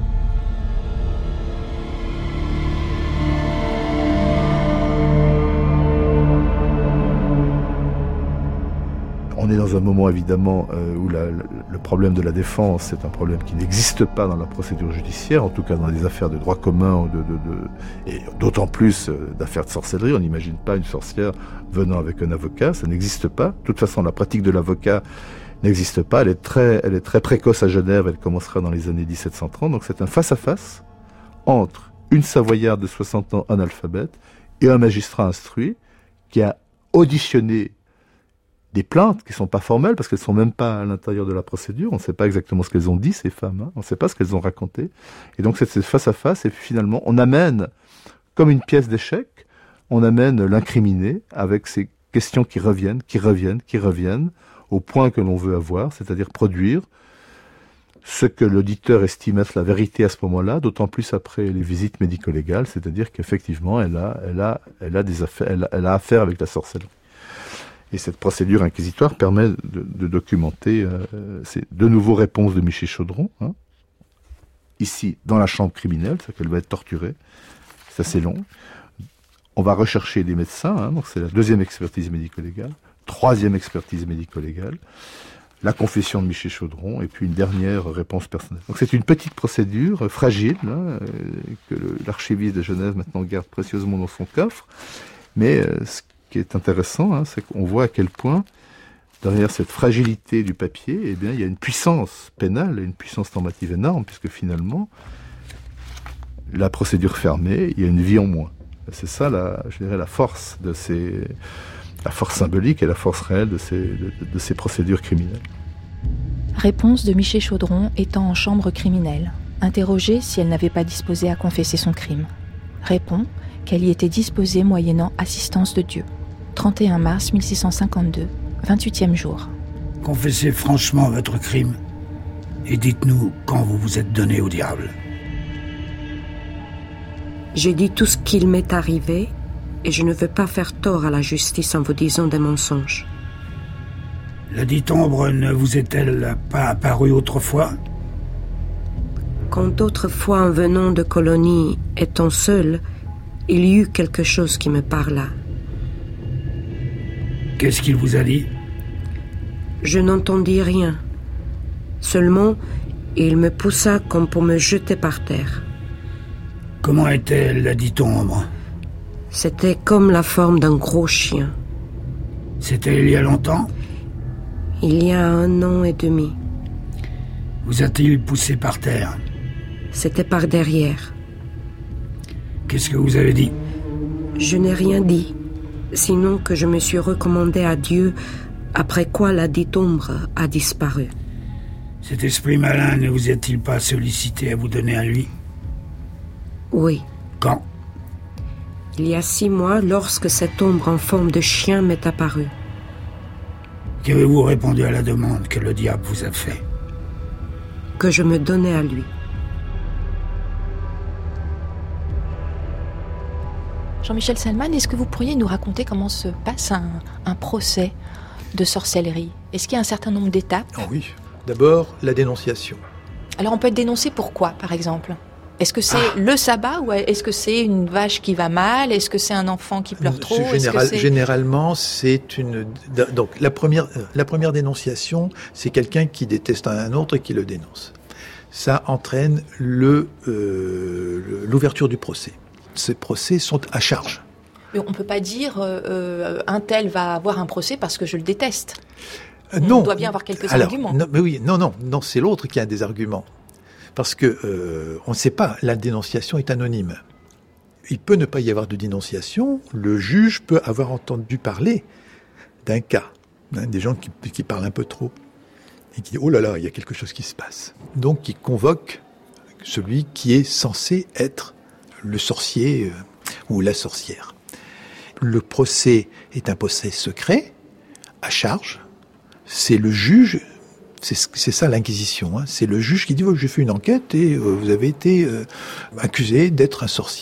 On est dans un moment évidemment euh, où la, la, le problème de la défense, c'est un problème qui n'existe pas dans la procédure judiciaire, en tout cas dans les affaires de droit commun, de, de, de, et d'autant plus euh, d'affaires de sorcellerie. On n'imagine pas une sorcière venant avec un avocat, ça n'existe pas. De toute façon, la pratique de l'avocat n'existe pas, elle est très, elle est très précoce à Genève, elle commencera dans les années dix-sept cent trente, donc c'est un face-à-face entre une Savoyarde de soixante ans analphabète et un magistrat instruit qui a auditionné des plaintes qui ne sont pas formelles, parce qu'elles ne sont même pas à l'intérieur de la procédure. On ne sait pas exactement ce qu'elles ont dit, ces femmes. Hein. On ne sait pas ce qu'elles ont raconté. Et donc, c'est face à face. Et puis, finalement, on amène, comme une pièce d'échec, on amène l'incriminé avec ces questions qui reviennent, qui reviennent, qui reviennent, au point que l'on veut avoir, c'est-à-dire produire ce que l'auditeur estime être la vérité à ce moment-là, d'autant plus après les visites médico-légales, c'est-à-dire qu'effectivement, elle a, elle a, elle a des affaires, elle, elle a affaire avec la sorcellerie. Et cette procédure inquisitoire permet de, de documenter euh, ces de nouveaux réponses de Miché Chaudron, hein, ici, dans la chambre criminelle, c'est-à-dire qu'elle va être torturée, c'est assez long. On va rechercher des médecins, hein, donc c'est la deuxième expertise médico-légale, troisième expertise médico-légale, la confession de Miché Chaudron, et puis une dernière réponse personnelle. Donc c'est une petite procédure, euh, fragile, hein, euh, que le, l'archiviste de Genève maintenant garde précieusement dans son coffre, mais euh, ce qui est intéressant, hein, c'est qu'on voit à quel point, derrière cette fragilité du papier, eh bien, il y a une puissance pénale et une puissance normative énorme, puisque finalement, la procédure fermée, il y a une vie en moins. Et c'est ça, la, je dirais, la force de ces, la force symbolique et la force réelle de ces, de, de ces procédures criminelles. Réponse de Miché Chaudron étant en chambre criminelle, interrogée si elle n'avait pas disposé à confesser son crime. Répond qu'elle y était disposée moyennant assistance de Dieu. trente et un mars mille six cent cinquante-deux, vingt-huitième jour. Confessez franchement votre crime et dites-nous quand vous vous êtes donné au diable. J'ai dit tout ce qu'il m'est arrivé et je ne veux pas faire tort à la justice en vous disant des mensonges. La dite ombre ne vous est-elle pas apparue autrefois ? Quand autrefois en venant de colonie, étant seul, il y eut quelque chose qui me parla. Qu'est-ce qu'il vous a dit ? Je n'entendis rien. Seulement, il me poussa comme pour me jeter par terre. Comment était-elle, la dite ombre ? C'était comme la forme d'un gros chien. C'était il y a longtemps ? Il y a un an et demi. Vous a-t-il poussé par terre ? C'était par derrière. Qu'est-ce que vous avez dit ? Je n'ai rien dit, sinon que je me suis recommandé à Dieu, après quoi la dite ombre a disparu. Cet esprit malin ne vous a-t-il pas sollicité à vous donner à lui ? Oui. Quand ? Il y a six mois, lorsque cette ombre en forme de chien m'est apparue. Qu'avez-vous répondu à la demande que le diable vous a faite ? Que je me donnais à lui. Jean-Michel Salman, est-ce que vous pourriez nous raconter comment se passe un, un procès de sorcellerie ? Est-ce qu'il y a un certain nombre d'étapes ? Oh oui. D'abord, la dénonciation. Alors on peut être dénoncé pour quoi, par exemple ? Est-ce que c'est ah. le sabbat ou est-ce que c'est une vache qui va mal? Est-ce que c'est un enfant qui pleure trop? Général, c'est... Généralement, c'est une... Donc, la première, la première dénonciation, c'est quelqu'un qui déteste un autre et qui le dénonce. Ça entraîne le, euh, l'ouverture du procès. Ces procès sont à charge. Mais on ne peut pas dire euh, un tel va avoir un procès parce que je le déteste. Euh, non. On doit bien avoir quelques Alors, arguments. Non, mais oui, non, non, non, c'est l'autre qui a des arguments. Parce que euh, on ne sait pas, la dénonciation est anonyme. Il peut ne pas y avoir de dénonciation, le juge peut avoir entendu parler d'un cas, hein, des gens qui, qui parlent un peu trop, et qui disent « Oh là là, il y a quelque chose qui se passe ». Donc il convoque celui qui est censé être le sorcier euh, ou la sorcière. Le procès est un procès secret, à charge, c'est le juge... C'est, c'est ça l'inquisition, hein. C'est le juge qui dit oh, « j'ai fait une enquête et euh, vous avez été euh, accusé d'être un sorcier ».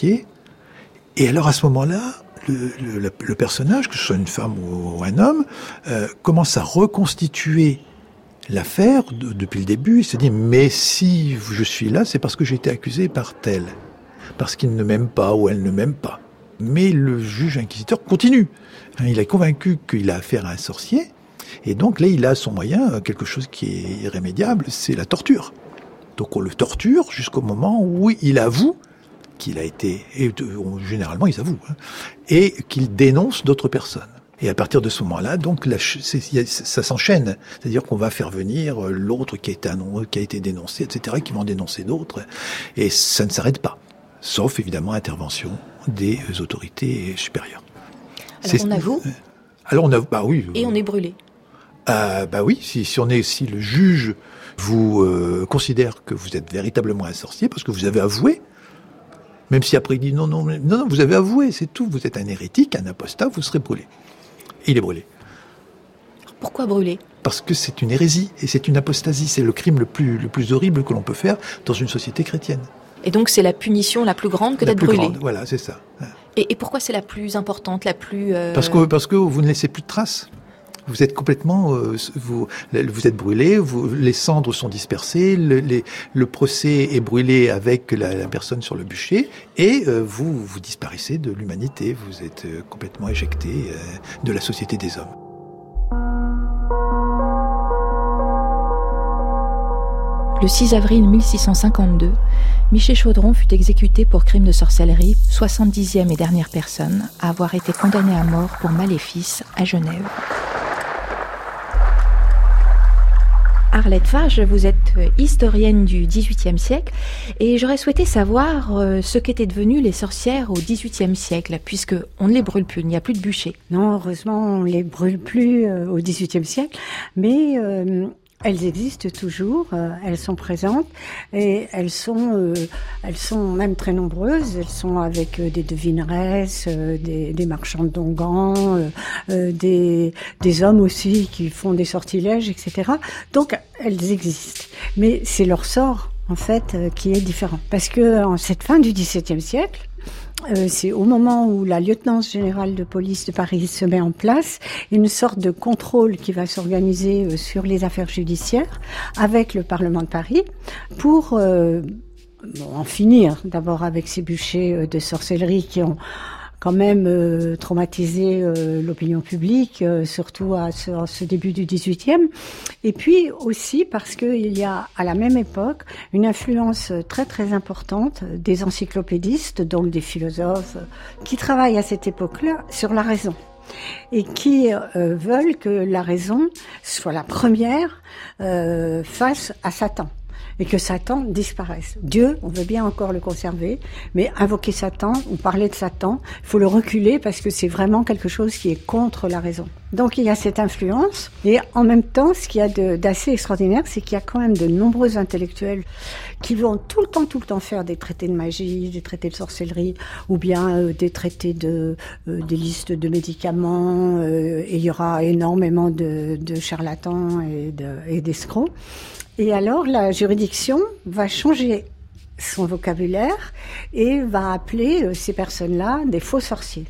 Et alors à ce moment-là, le, le, le personnage, que ce soit une femme ou, ou un homme, euh, commence à reconstituer l'affaire de, depuis le début. Il se dit « mais si je suis là, c'est parce que j'ai été accusé par tel, parce qu'il ne m'aime pas ou elle ne m'aime pas ». Mais le juge inquisiteur continue. Hein, il est convaincu qu'il a affaire à un sorcier. Et donc là, il a son moyen, quelque chose qui est irrémédiable, c'est la torture. Donc on le torture jusqu'au moment où il avoue qu'il a été, et généralement il s'avoue, hein, et qu'il dénonce d'autres personnes. Et à partir de ce moment-là, donc la, c'est, ça s'enchaîne, c'est-à-dire qu'on va faire venir l'autre qui a été, qui a été dénoncé, et cetera, qui vont dénoncer d'autres, et ça ne s'arrête pas, sauf évidemment intervention des autorités supérieures. Alors c'est, on avoue. Alors on avoue, bah oui. Et on est brûlé. Euh, bah oui, si, si on est, si le juge vous euh, considère que vous êtes véritablement un sorcier parce que vous avez avoué, même si après il dit non, non, non, non, vous avez avoué, c'est tout, vous êtes un hérétique, un apostat, vous serez brûlé. Et il est brûlé. Pourquoi brûler? Parce que c'est une hérésie et c'est une apostasie, c'est le crime le plus, le plus horrible que l'on peut faire dans une société chrétienne. Et donc c'est la punition la plus grande que la d'être plus brûlé. Grande, voilà, c'est ça. Et, et pourquoi c'est la plus importante, la plus... Euh... Parce que, parce que vous ne laissez plus de traces. Vous êtes complètement, euh, vous, vous êtes brûlé, vous, les cendres sont dispersées, le, les, le procès est brûlé avec la, la personne sur le bûcher, et euh, vous, vous disparaissez de l'humanité, vous êtes euh, complètement éjecté euh, de la société des hommes. Le six avril mille six cent cinquante-deux, Miché Chaudron fut exécuté pour crime de sorcellerie, soixante-dixième et dernière personne à avoir été condamnée à mort pour maléfice à Genève. Arlette Farge, vous êtes historienne du dix-huitième siècle et j'aurais souhaité savoir ce qu'étaient devenues les sorcières au dix-huitième siècle, puisque on ne les brûle plus, il n'y a plus de bûcher. Non, heureusement, on ne les brûle plus au dix-huitième siècle, mais euh, elles existent toujours, euh, elles sont présentes et elles sont, euh, elles sont même très nombreuses. Elles sont avec euh, des devineresses, euh, des, des marchands de dongan, euh, euh, des, des hommes aussi qui font des sortilèges, et cetera. Donc elles existent, mais c'est leur sort en fait euh, qui est différent. Parce que en cette fin du dix-septième siècle, Euh, c'est au moment où la lieutenance générale de police de Paris se met en place, une sorte de contrôle qui va s'organiser euh, sur les affaires judiciaires avec le Parlement de Paris pour euh, bon, en finir d'abord avec ces bûchers euh, de sorcellerie qui ont quand même euh, traumatisé euh, l'opinion publique, euh, surtout à ce, à ce début du dix-huitième. Et puis aussi parce qu'il y a à la même époque une influence très très importante des encyclopédistes, donc des philosophes, qui travaillent à cette époque-là sur la raison et qui euh, veulent que la raison soit la première euh, face à Satan. Et que Satan disparaisse. Dieu, on veut bien encore le conserver, mais invoquer Satan, ou parler de Satan, il faut le reculer parce que c'est vraiment quelque chose qui est contre la raison. Donc il y a cette influence, et en même temps, ce qu'il y a de, d'assez extraordinaire, c'est qu'il y a quand même de nombreux intellectuels qui vont tout le temps, tout le temps faire des traités de magie, des traités de sorcellerie, ou bien euh, des traités de, euh, des listes de médicaments, euh, et il y aura énormément de, de charlatans et, de, et d'escrocs. Et alors, la juridiction va changer son vocabulaire et va appeler ces personnes-là des faux sorciers.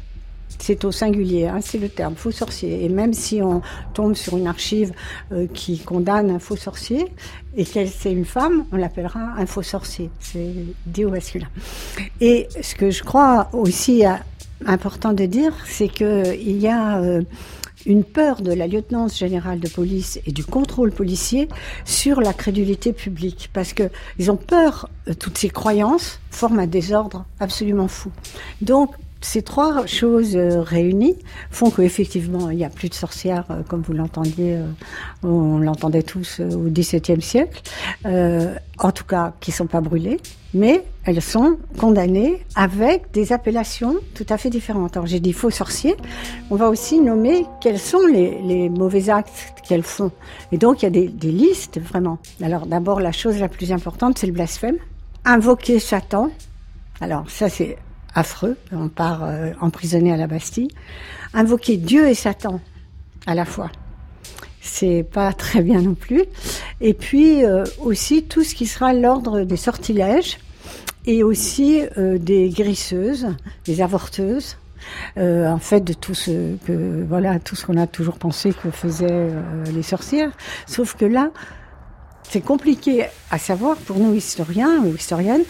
c'est au singulier, hein, c'est le terme, faux sorcier. Et même si on tombe sur une archive euh, qui condamne un faux sorcier, et qu'elle c'est une femme, on l'appellera un faux sorcier. C'est dit au masculin. Et ce que je crois aussi euh, important de dire, c'est qu'il y a euh, une peur de la lieutenance générale de police et du contrôle policier sur la crédulité publique. Parce que ils ont peur, euh, toutes ces croyances forment un désordre absolument fou. Donc, ces trois choses euh, réunies font qu'effectivement, il n'y a plus de sorcières, euh, comme vous l'entendiez, euh, on l'entendait tous euh, au dix-septième siècle, euh, en tout cas qui ne sont pas brûlées, mais elles sont condamnées avec des appellations tout à fait différentes. Alors j'ai dit faux sorciers, on va aussi nommer quels sont les, les mauvais actes qu'elles font. Et donc il y a des, des listes, vraiment. Alors d'abord, la chose la plus importante, c'est le blasphème. Invoquer Satan, alors ça c'est affreux, on part euh, emprisonné à la Bastille. Invoquer Dieu et Satan à la fois, c'est pas très bien non plus. Et puis euh, aussi tout ce qui sera l'ordre des sortilèges et aussi euh, des guérisseuses, des avorteuses. Euh, en fait, de tout ce que voilà, tout ce qu'on a toujours pensé que faisaient euh, les sorcières. Sauf que là, c'est compliqué à savoir pour nous historiens ou historiennes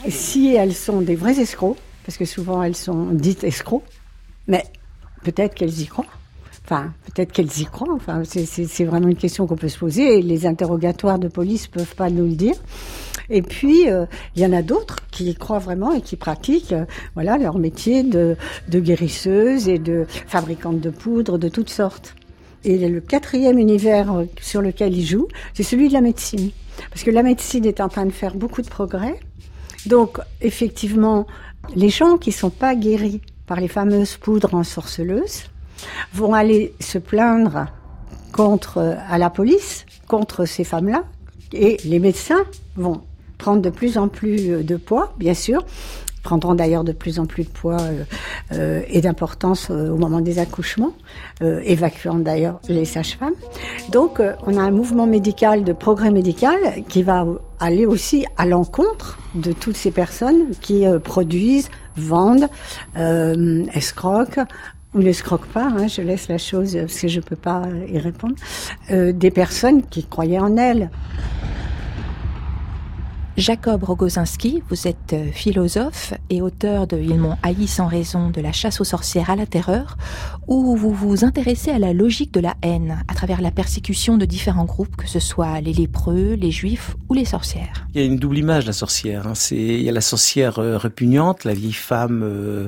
si elles sont des vrais escrocs. Parce que souvent elles sont dites escrocs, mais peut-être qu'elles y croient. Enfin, peut-être qu'elles y croient. Enfin, c'est, c'est, c'est vraiment une question qu'on peut se poser. Et les interrogatoires de police peuvent pas nous le dire. Et puis, euh, il y en a d'autres qui y croient vraiment et qui pratiquent, euh, voilà, leur métier de, de guérisseuse et de fabricante de poudre de toutes sortes. Et le quatrième univers sur lequel ils jouent, c'est celui de la médecine. Parce que la médecine est en train de faire beaucoup de progrès. Donc, effectivement, les gens qui sont pas guéris par les fameuses poudres ensorceleuses vont aller se plaindre contre, à la police, contre ces femmes-là. Et les médecins vont prendre de plus en plus de poids, bien sûr, prendront d'ailleurs de plus en plus de poids euh, euh, et d'importance euh, au moment des accouchements, euh, évacuant d'ailleurs les sages-femmes. Donc euh, on a un mouvement médical, de progrès médical, qui va aller aussi à l'encontre de toutes ces personnes qui euh, produisent, vendent, euh, escroquent, ou ne escroquent pas, hein, je laisse la chose, parce que je peux pas y répondre, euh, des personnes qui croyaient en elles. Jacob Rogozinski, vous êtes philosophe et auteur de « Ils m'ont haï sans raison, de la chasse aux sorcières à la terreur », où vous vous intéressez à la logique de la haine à travers la persécution de différents groupes, que ce soit les lépreux, les juifs ou les sorcières. Il y a une double image de la sorcière. Hein. C'est, il y a la sorcière euh, répugnante, la vieille femme euh,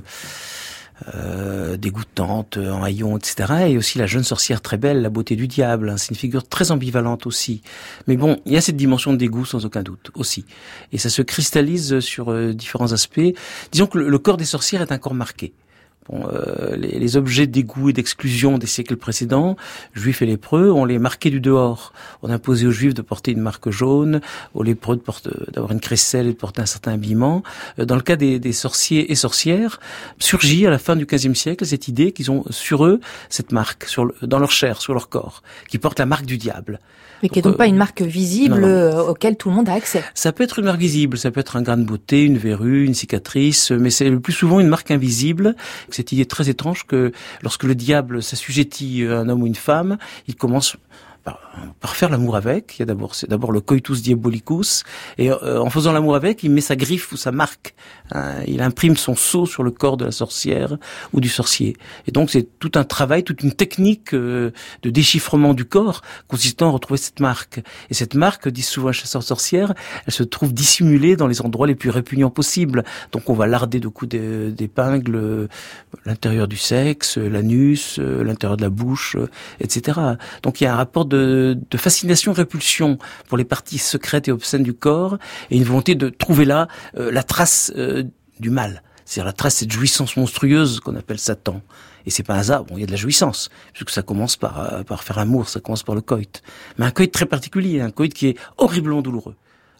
euh, dégoûtante, en haillons, et cetera. Et aussi la jeune sorcière très belle, la beauté du diable. Hein. C'est une figure très ambivalente aussi. Mais bon, il y a cette dimension de dégoût sans aucun doute aussi. Et ça se cristallise sur euh, différents aspects. Disons que le, le corps des sorcières est un corps marqué. Bon, euh, les, les objets de dégoût et d'exclusion des siècles précédents, juifs et lépreux, on les marquait du dehors. On imposait aux juifs de porter une marque jaune, aux lépreux de porter, d'avoir une crécelle et de porter un certain habillement. Dans le cas des, des sorciers et sorcières, surgit à la fin du quinzième siècle cette idée qu'ils ont sur eux cette marque, sur le, dans leur chair, sur leur corps, qui porte la marque du diable. Mais qui n'est donc, donc pas une marque visible non, non. auquel tout le monde a accès. Ça peut être une marque visible, ça peut être un grain de beauté, une verrue, une cicatrice, mais c'est le plus souvent une marque invisible. Cette idée très étrange que lorsque le diable s'assujettit à un homme ou une femme, il commence par, par faire l'amour avec. Il y a d'abord, c'est d'abord le coitus diabolicus, et euh, en faisant l'amour avec, il met sa griffe ou sa marque. Hein, il imprime son sceau sur le corps de la sorcière ou du sorcier. Et donc c'est tout un travail, toute une technique euh, de déchiffrement du corps consistant à retrouver cette marque. Et cette marque, disent souvent les chasseurs sorcières, elle se trouve dissimulée dans les endroits les plus répugnants possibles. Donc on va larder de coups d'épingle euh, l'intérieur du sexe, l'anus, euh, l'intérieur de la bouche, euh, et cetera. Donc il y a un rapport de De, de fascination-répulsion pour les parties secrètes et obscènes du corps, et une volonté de trouver là euh, la trace euh, du mal, c'est-à-dire la trace de cette jouissance monstrueuse qu'on appelle Satan. Et c'est pas un hasard, bon, il y a de la jouissance, puisque ça commence par, euh, par faire l'amour, ça commence par le coït. Mais un coït très particulier, un coït qui est horriblement douloureux.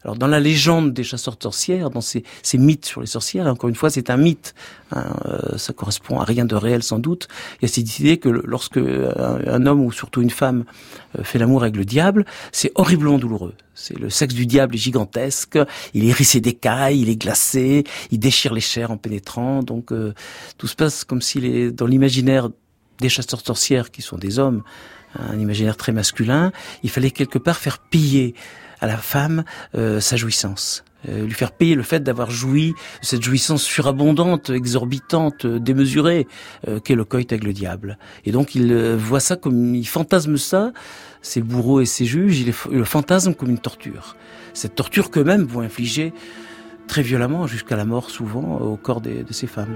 Alors dans la légende des chasseurs de sorcières, dans ces, ces mythes sur les sorcières, encore une fois c'est un mythe, hein, euh, ça correspond à rien de réel sans doute, il y a cette idée que lorsque un, un homme ou surtout une femme euh, fait l'amour avec le diable, c'est horriblement douloureux. C'est le sexe du diable est gigantesque, il est hérissé d'écailles, il est glacé, il déchire les chairs en pénétrant, donc euh, tout se passe comme s'il est dans l'imaginaire des chasseurs de sorcières qui sont des hommes, un imaginaire très masculin, il fallait quelque part faire piller à la femme euh, sa jouissance, euh, lui faire payer le fait d'avoir joui de cette jouissance surabondante, exorbitante, euh, démesurée, euh, qu'est le coït avec le diable. Et donc il euh, voit ça comme, il fantasme ça, ses bourreaux et ses juges, il, il le fantasme comme une torture. Cette torture qu'eux-mêmes vont infliger très violemment, jusqu'à la mort souvent, au corps des, de ces femmes.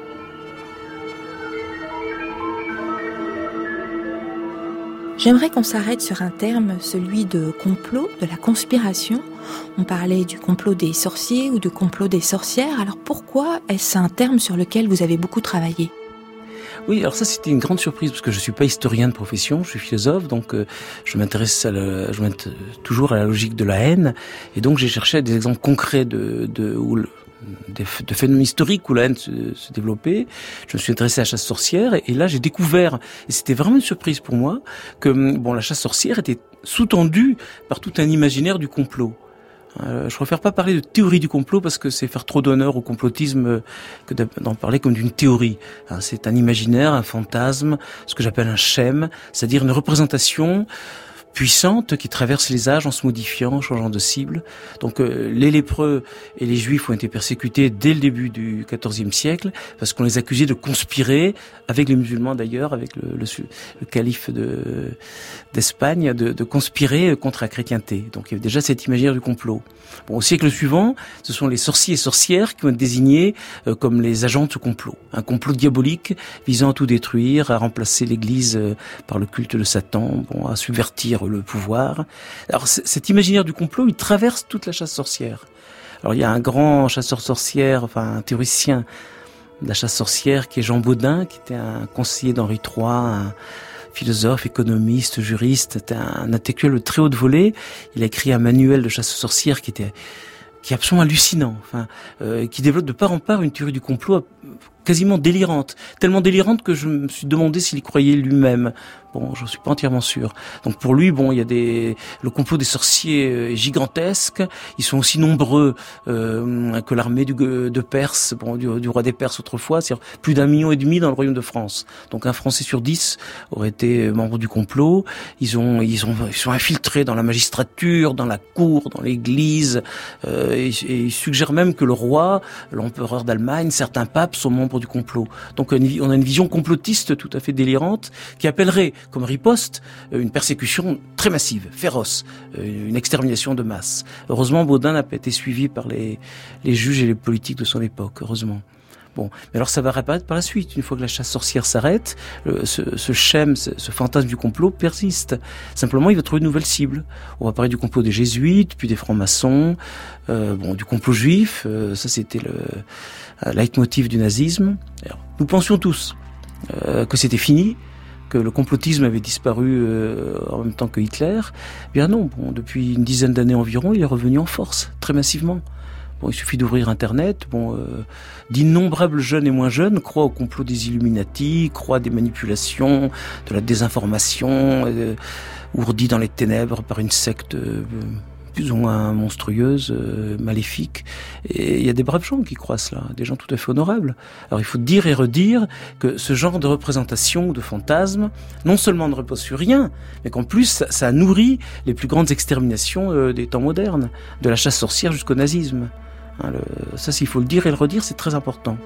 J'aimerais qu'on s'arrête sur un terme, celui de complot, de la conspiration. On parlait du complot des sorciers ou du complot des sorcières. Alors pourquoi est-ce un terme sur lequel vous avez beaucoup travaillé ? Oui, alors ça c'était une grande surprise parce que je suis pas historien de profession, je suis philosophe, donc euh, je m'intéresse à la, je m'intéresse toujours à la logique de la haine, et donc j'ai cherché des exemples concrets de, de où le, de phénomènes historiques où la haine se, se développait. Je me suis intéressé à la chasse sorcière et, et là j'ai découvert, et c'était vraiment une surprise pour moi, que bon la chasse sorcière était sous-tendue par tout un imaginaire du complot. Euh, je préfère pas parler de théorie du complot parce que c'est faire trop d'honneur au complotisme que d'en parler comme d'une théorie. Hein, c'est un imaginaire, un fantasme, ce que j'appelle un schème, c'est-à-dire une représentation puissante qui traverse les âges en se modifiant, en changeant de cible. Donc euh, les lépreux et les juifs ont été persécutés dès le début du quatorzième siècle parce qu'on les accusait de conspirer avec les musulmans d'ailleurs, avec le, le, le calife de, d'Espagne, de, de conspirer contre la chrétienté. Donc il y avait déjà cet imaginaire du complot. Bon, au siècle suivant, ce sont les sorciers et sorcières qui vont être désignés euh, comme les agents de ce complot. Un complot diabolique visant à tout détruire, à remplacer l'Église euh, par le culte de Satan, bon, à subvertir le pouvoir. Alors cet imaginaire du complot, il traverse toute la chasse sorcière. Alors il y a un grand chasseur sorcière, enfin un théoricien de la chasse sorcière qui est Jean Baudin, qui était un conseiller d'Henri trois, un philosophe, économiste, juriste, était un intellectuel de très haute volée. Il a écrit un manuel de chasse sorcière qui était qui est absolument hallucinant, enfin, euh, qui développe de part en part une théorie du complot quasiment délirante, tellement délirante que je me suis demandé s'il y croyait lui-même. Bon, j'en suis pas entièrement sûr. Donc pour lui, bon, il y a des, le complot des sorciers est gigantesque. Ils sont aussi nombreux euh, que l'armée du, de Perse, bon, du, du roi des Perses autrefois, c'est-à-dire plus d'un million et demi dans le royaume de France. Donc un Français sur dix aurait été membre du complot. Ils ont, ils ont, ils sont infiltrés dans la magistrature, dans la cour, dans l'Église. Euh, et, et ils suggèrent même que le roi, l'empereur d'Allemagne, certains papes sont membres du complot. Donc on a une vision complotiste tout à fait délirante qui appellerait comme riposte une persécution très massive, féroce, une extermination de masse. Heureusement, Baudin n'a pas été suivi par les, les juges et les politiques de son époque, heureusement. Bon, mais alors ça va réapparaître par la suite. Une fois que la chasse sorcière s'arrête, le, ce, ce schème, ce, ce fantasme du complot persiste. Simplement, il va trouver de nouvelles cibles. On va parler du complot des jésuites, puis des francs-maçons, euh, bon, du complot juif. Euh, ça, c'était le euh, leitmotiv du nazisme. Alors, nous pensions tous euh, que c'était fini, que le complotisme avait disparu euh, en même temps que Hitler. Eh bien non, bon, depuis une dizaine d'années environ, il est revenu en force, très massivement. Bon, il suffit d'ouvrir Internet. Bon, euh, d'innombrables jeunes et moins jeunes croient au complot des Illuminati, croient à des manipulations, de la désinformation, euh, ourdie dans les ténèbres par une secte euh, plus ou moins monstrueuse, euh, maléfique. Et il y a des braves gens qui croient cela, des gens tout à fait honorables. Alors il faut dire et redire que ce genre de représentation, de fantasme, non seulement ne repose sur rien, mais qu'en plus ça, ça nourrit les plus grandes exterminations euh, des temps modernes, de la chasse sorcière jusqu'au nazisme. Hein, le, ça, s'il faut le dire et le redire, c'est très important.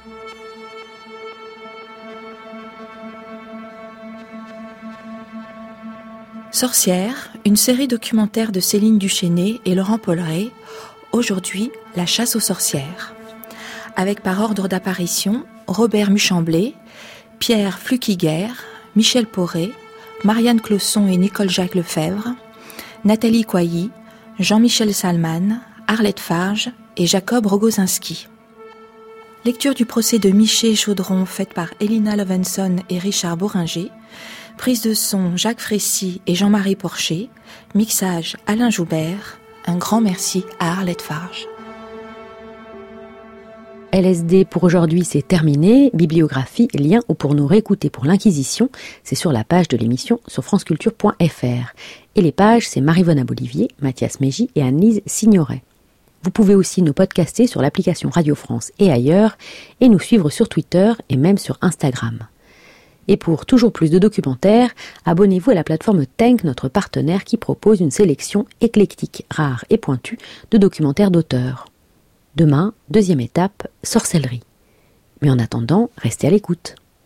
Sorcière, une série documentaire de Céline Duchesnay et Laurent Polleret, aujourd'hui La chasse aux sorcières. Avec par ordre d'apparition Robert Muchemblé, Pierre Flukiger, Michel Poré, Marianne Clausson et Nicole Jacques Lefebvre, Nathalie Coilly, Jean-Michel Salman, Arlette Farge et Jacob Rogozinski. Lecture du procès de Miché Chaudron faite par Elina Levenson et Richard Boringer. Prise de son Jacques Frécy et Jean-Marie Porcher. Mixage Alain Joubert. Un grand merci à Arlette Farge. L S D pour aujourd'hui, c'est terminé. Bibliographie, lien ou pour nous réécouter pour l'Inquisition, c'est sur la page de l'émission sur franceculture point f r. Et les pages, c'est Marie-Vonne Abolivier, Mathias Mégy et Anne-Lise Signoret. Vous pouvez aussi nous podcaster sur l'application Radio France et ailleurs, et nous suivre sur Twitter et même sur Instagram. Et pour toujours plus de documentaires, abonnez-vous à la plateforme Tank, notre partenaire qui propose une sélection éclectique, rare et pointue de documentaires d'auteurs. Demain, deuxième étape, sorcellerie. Mais en attendant, restez à l'écoute.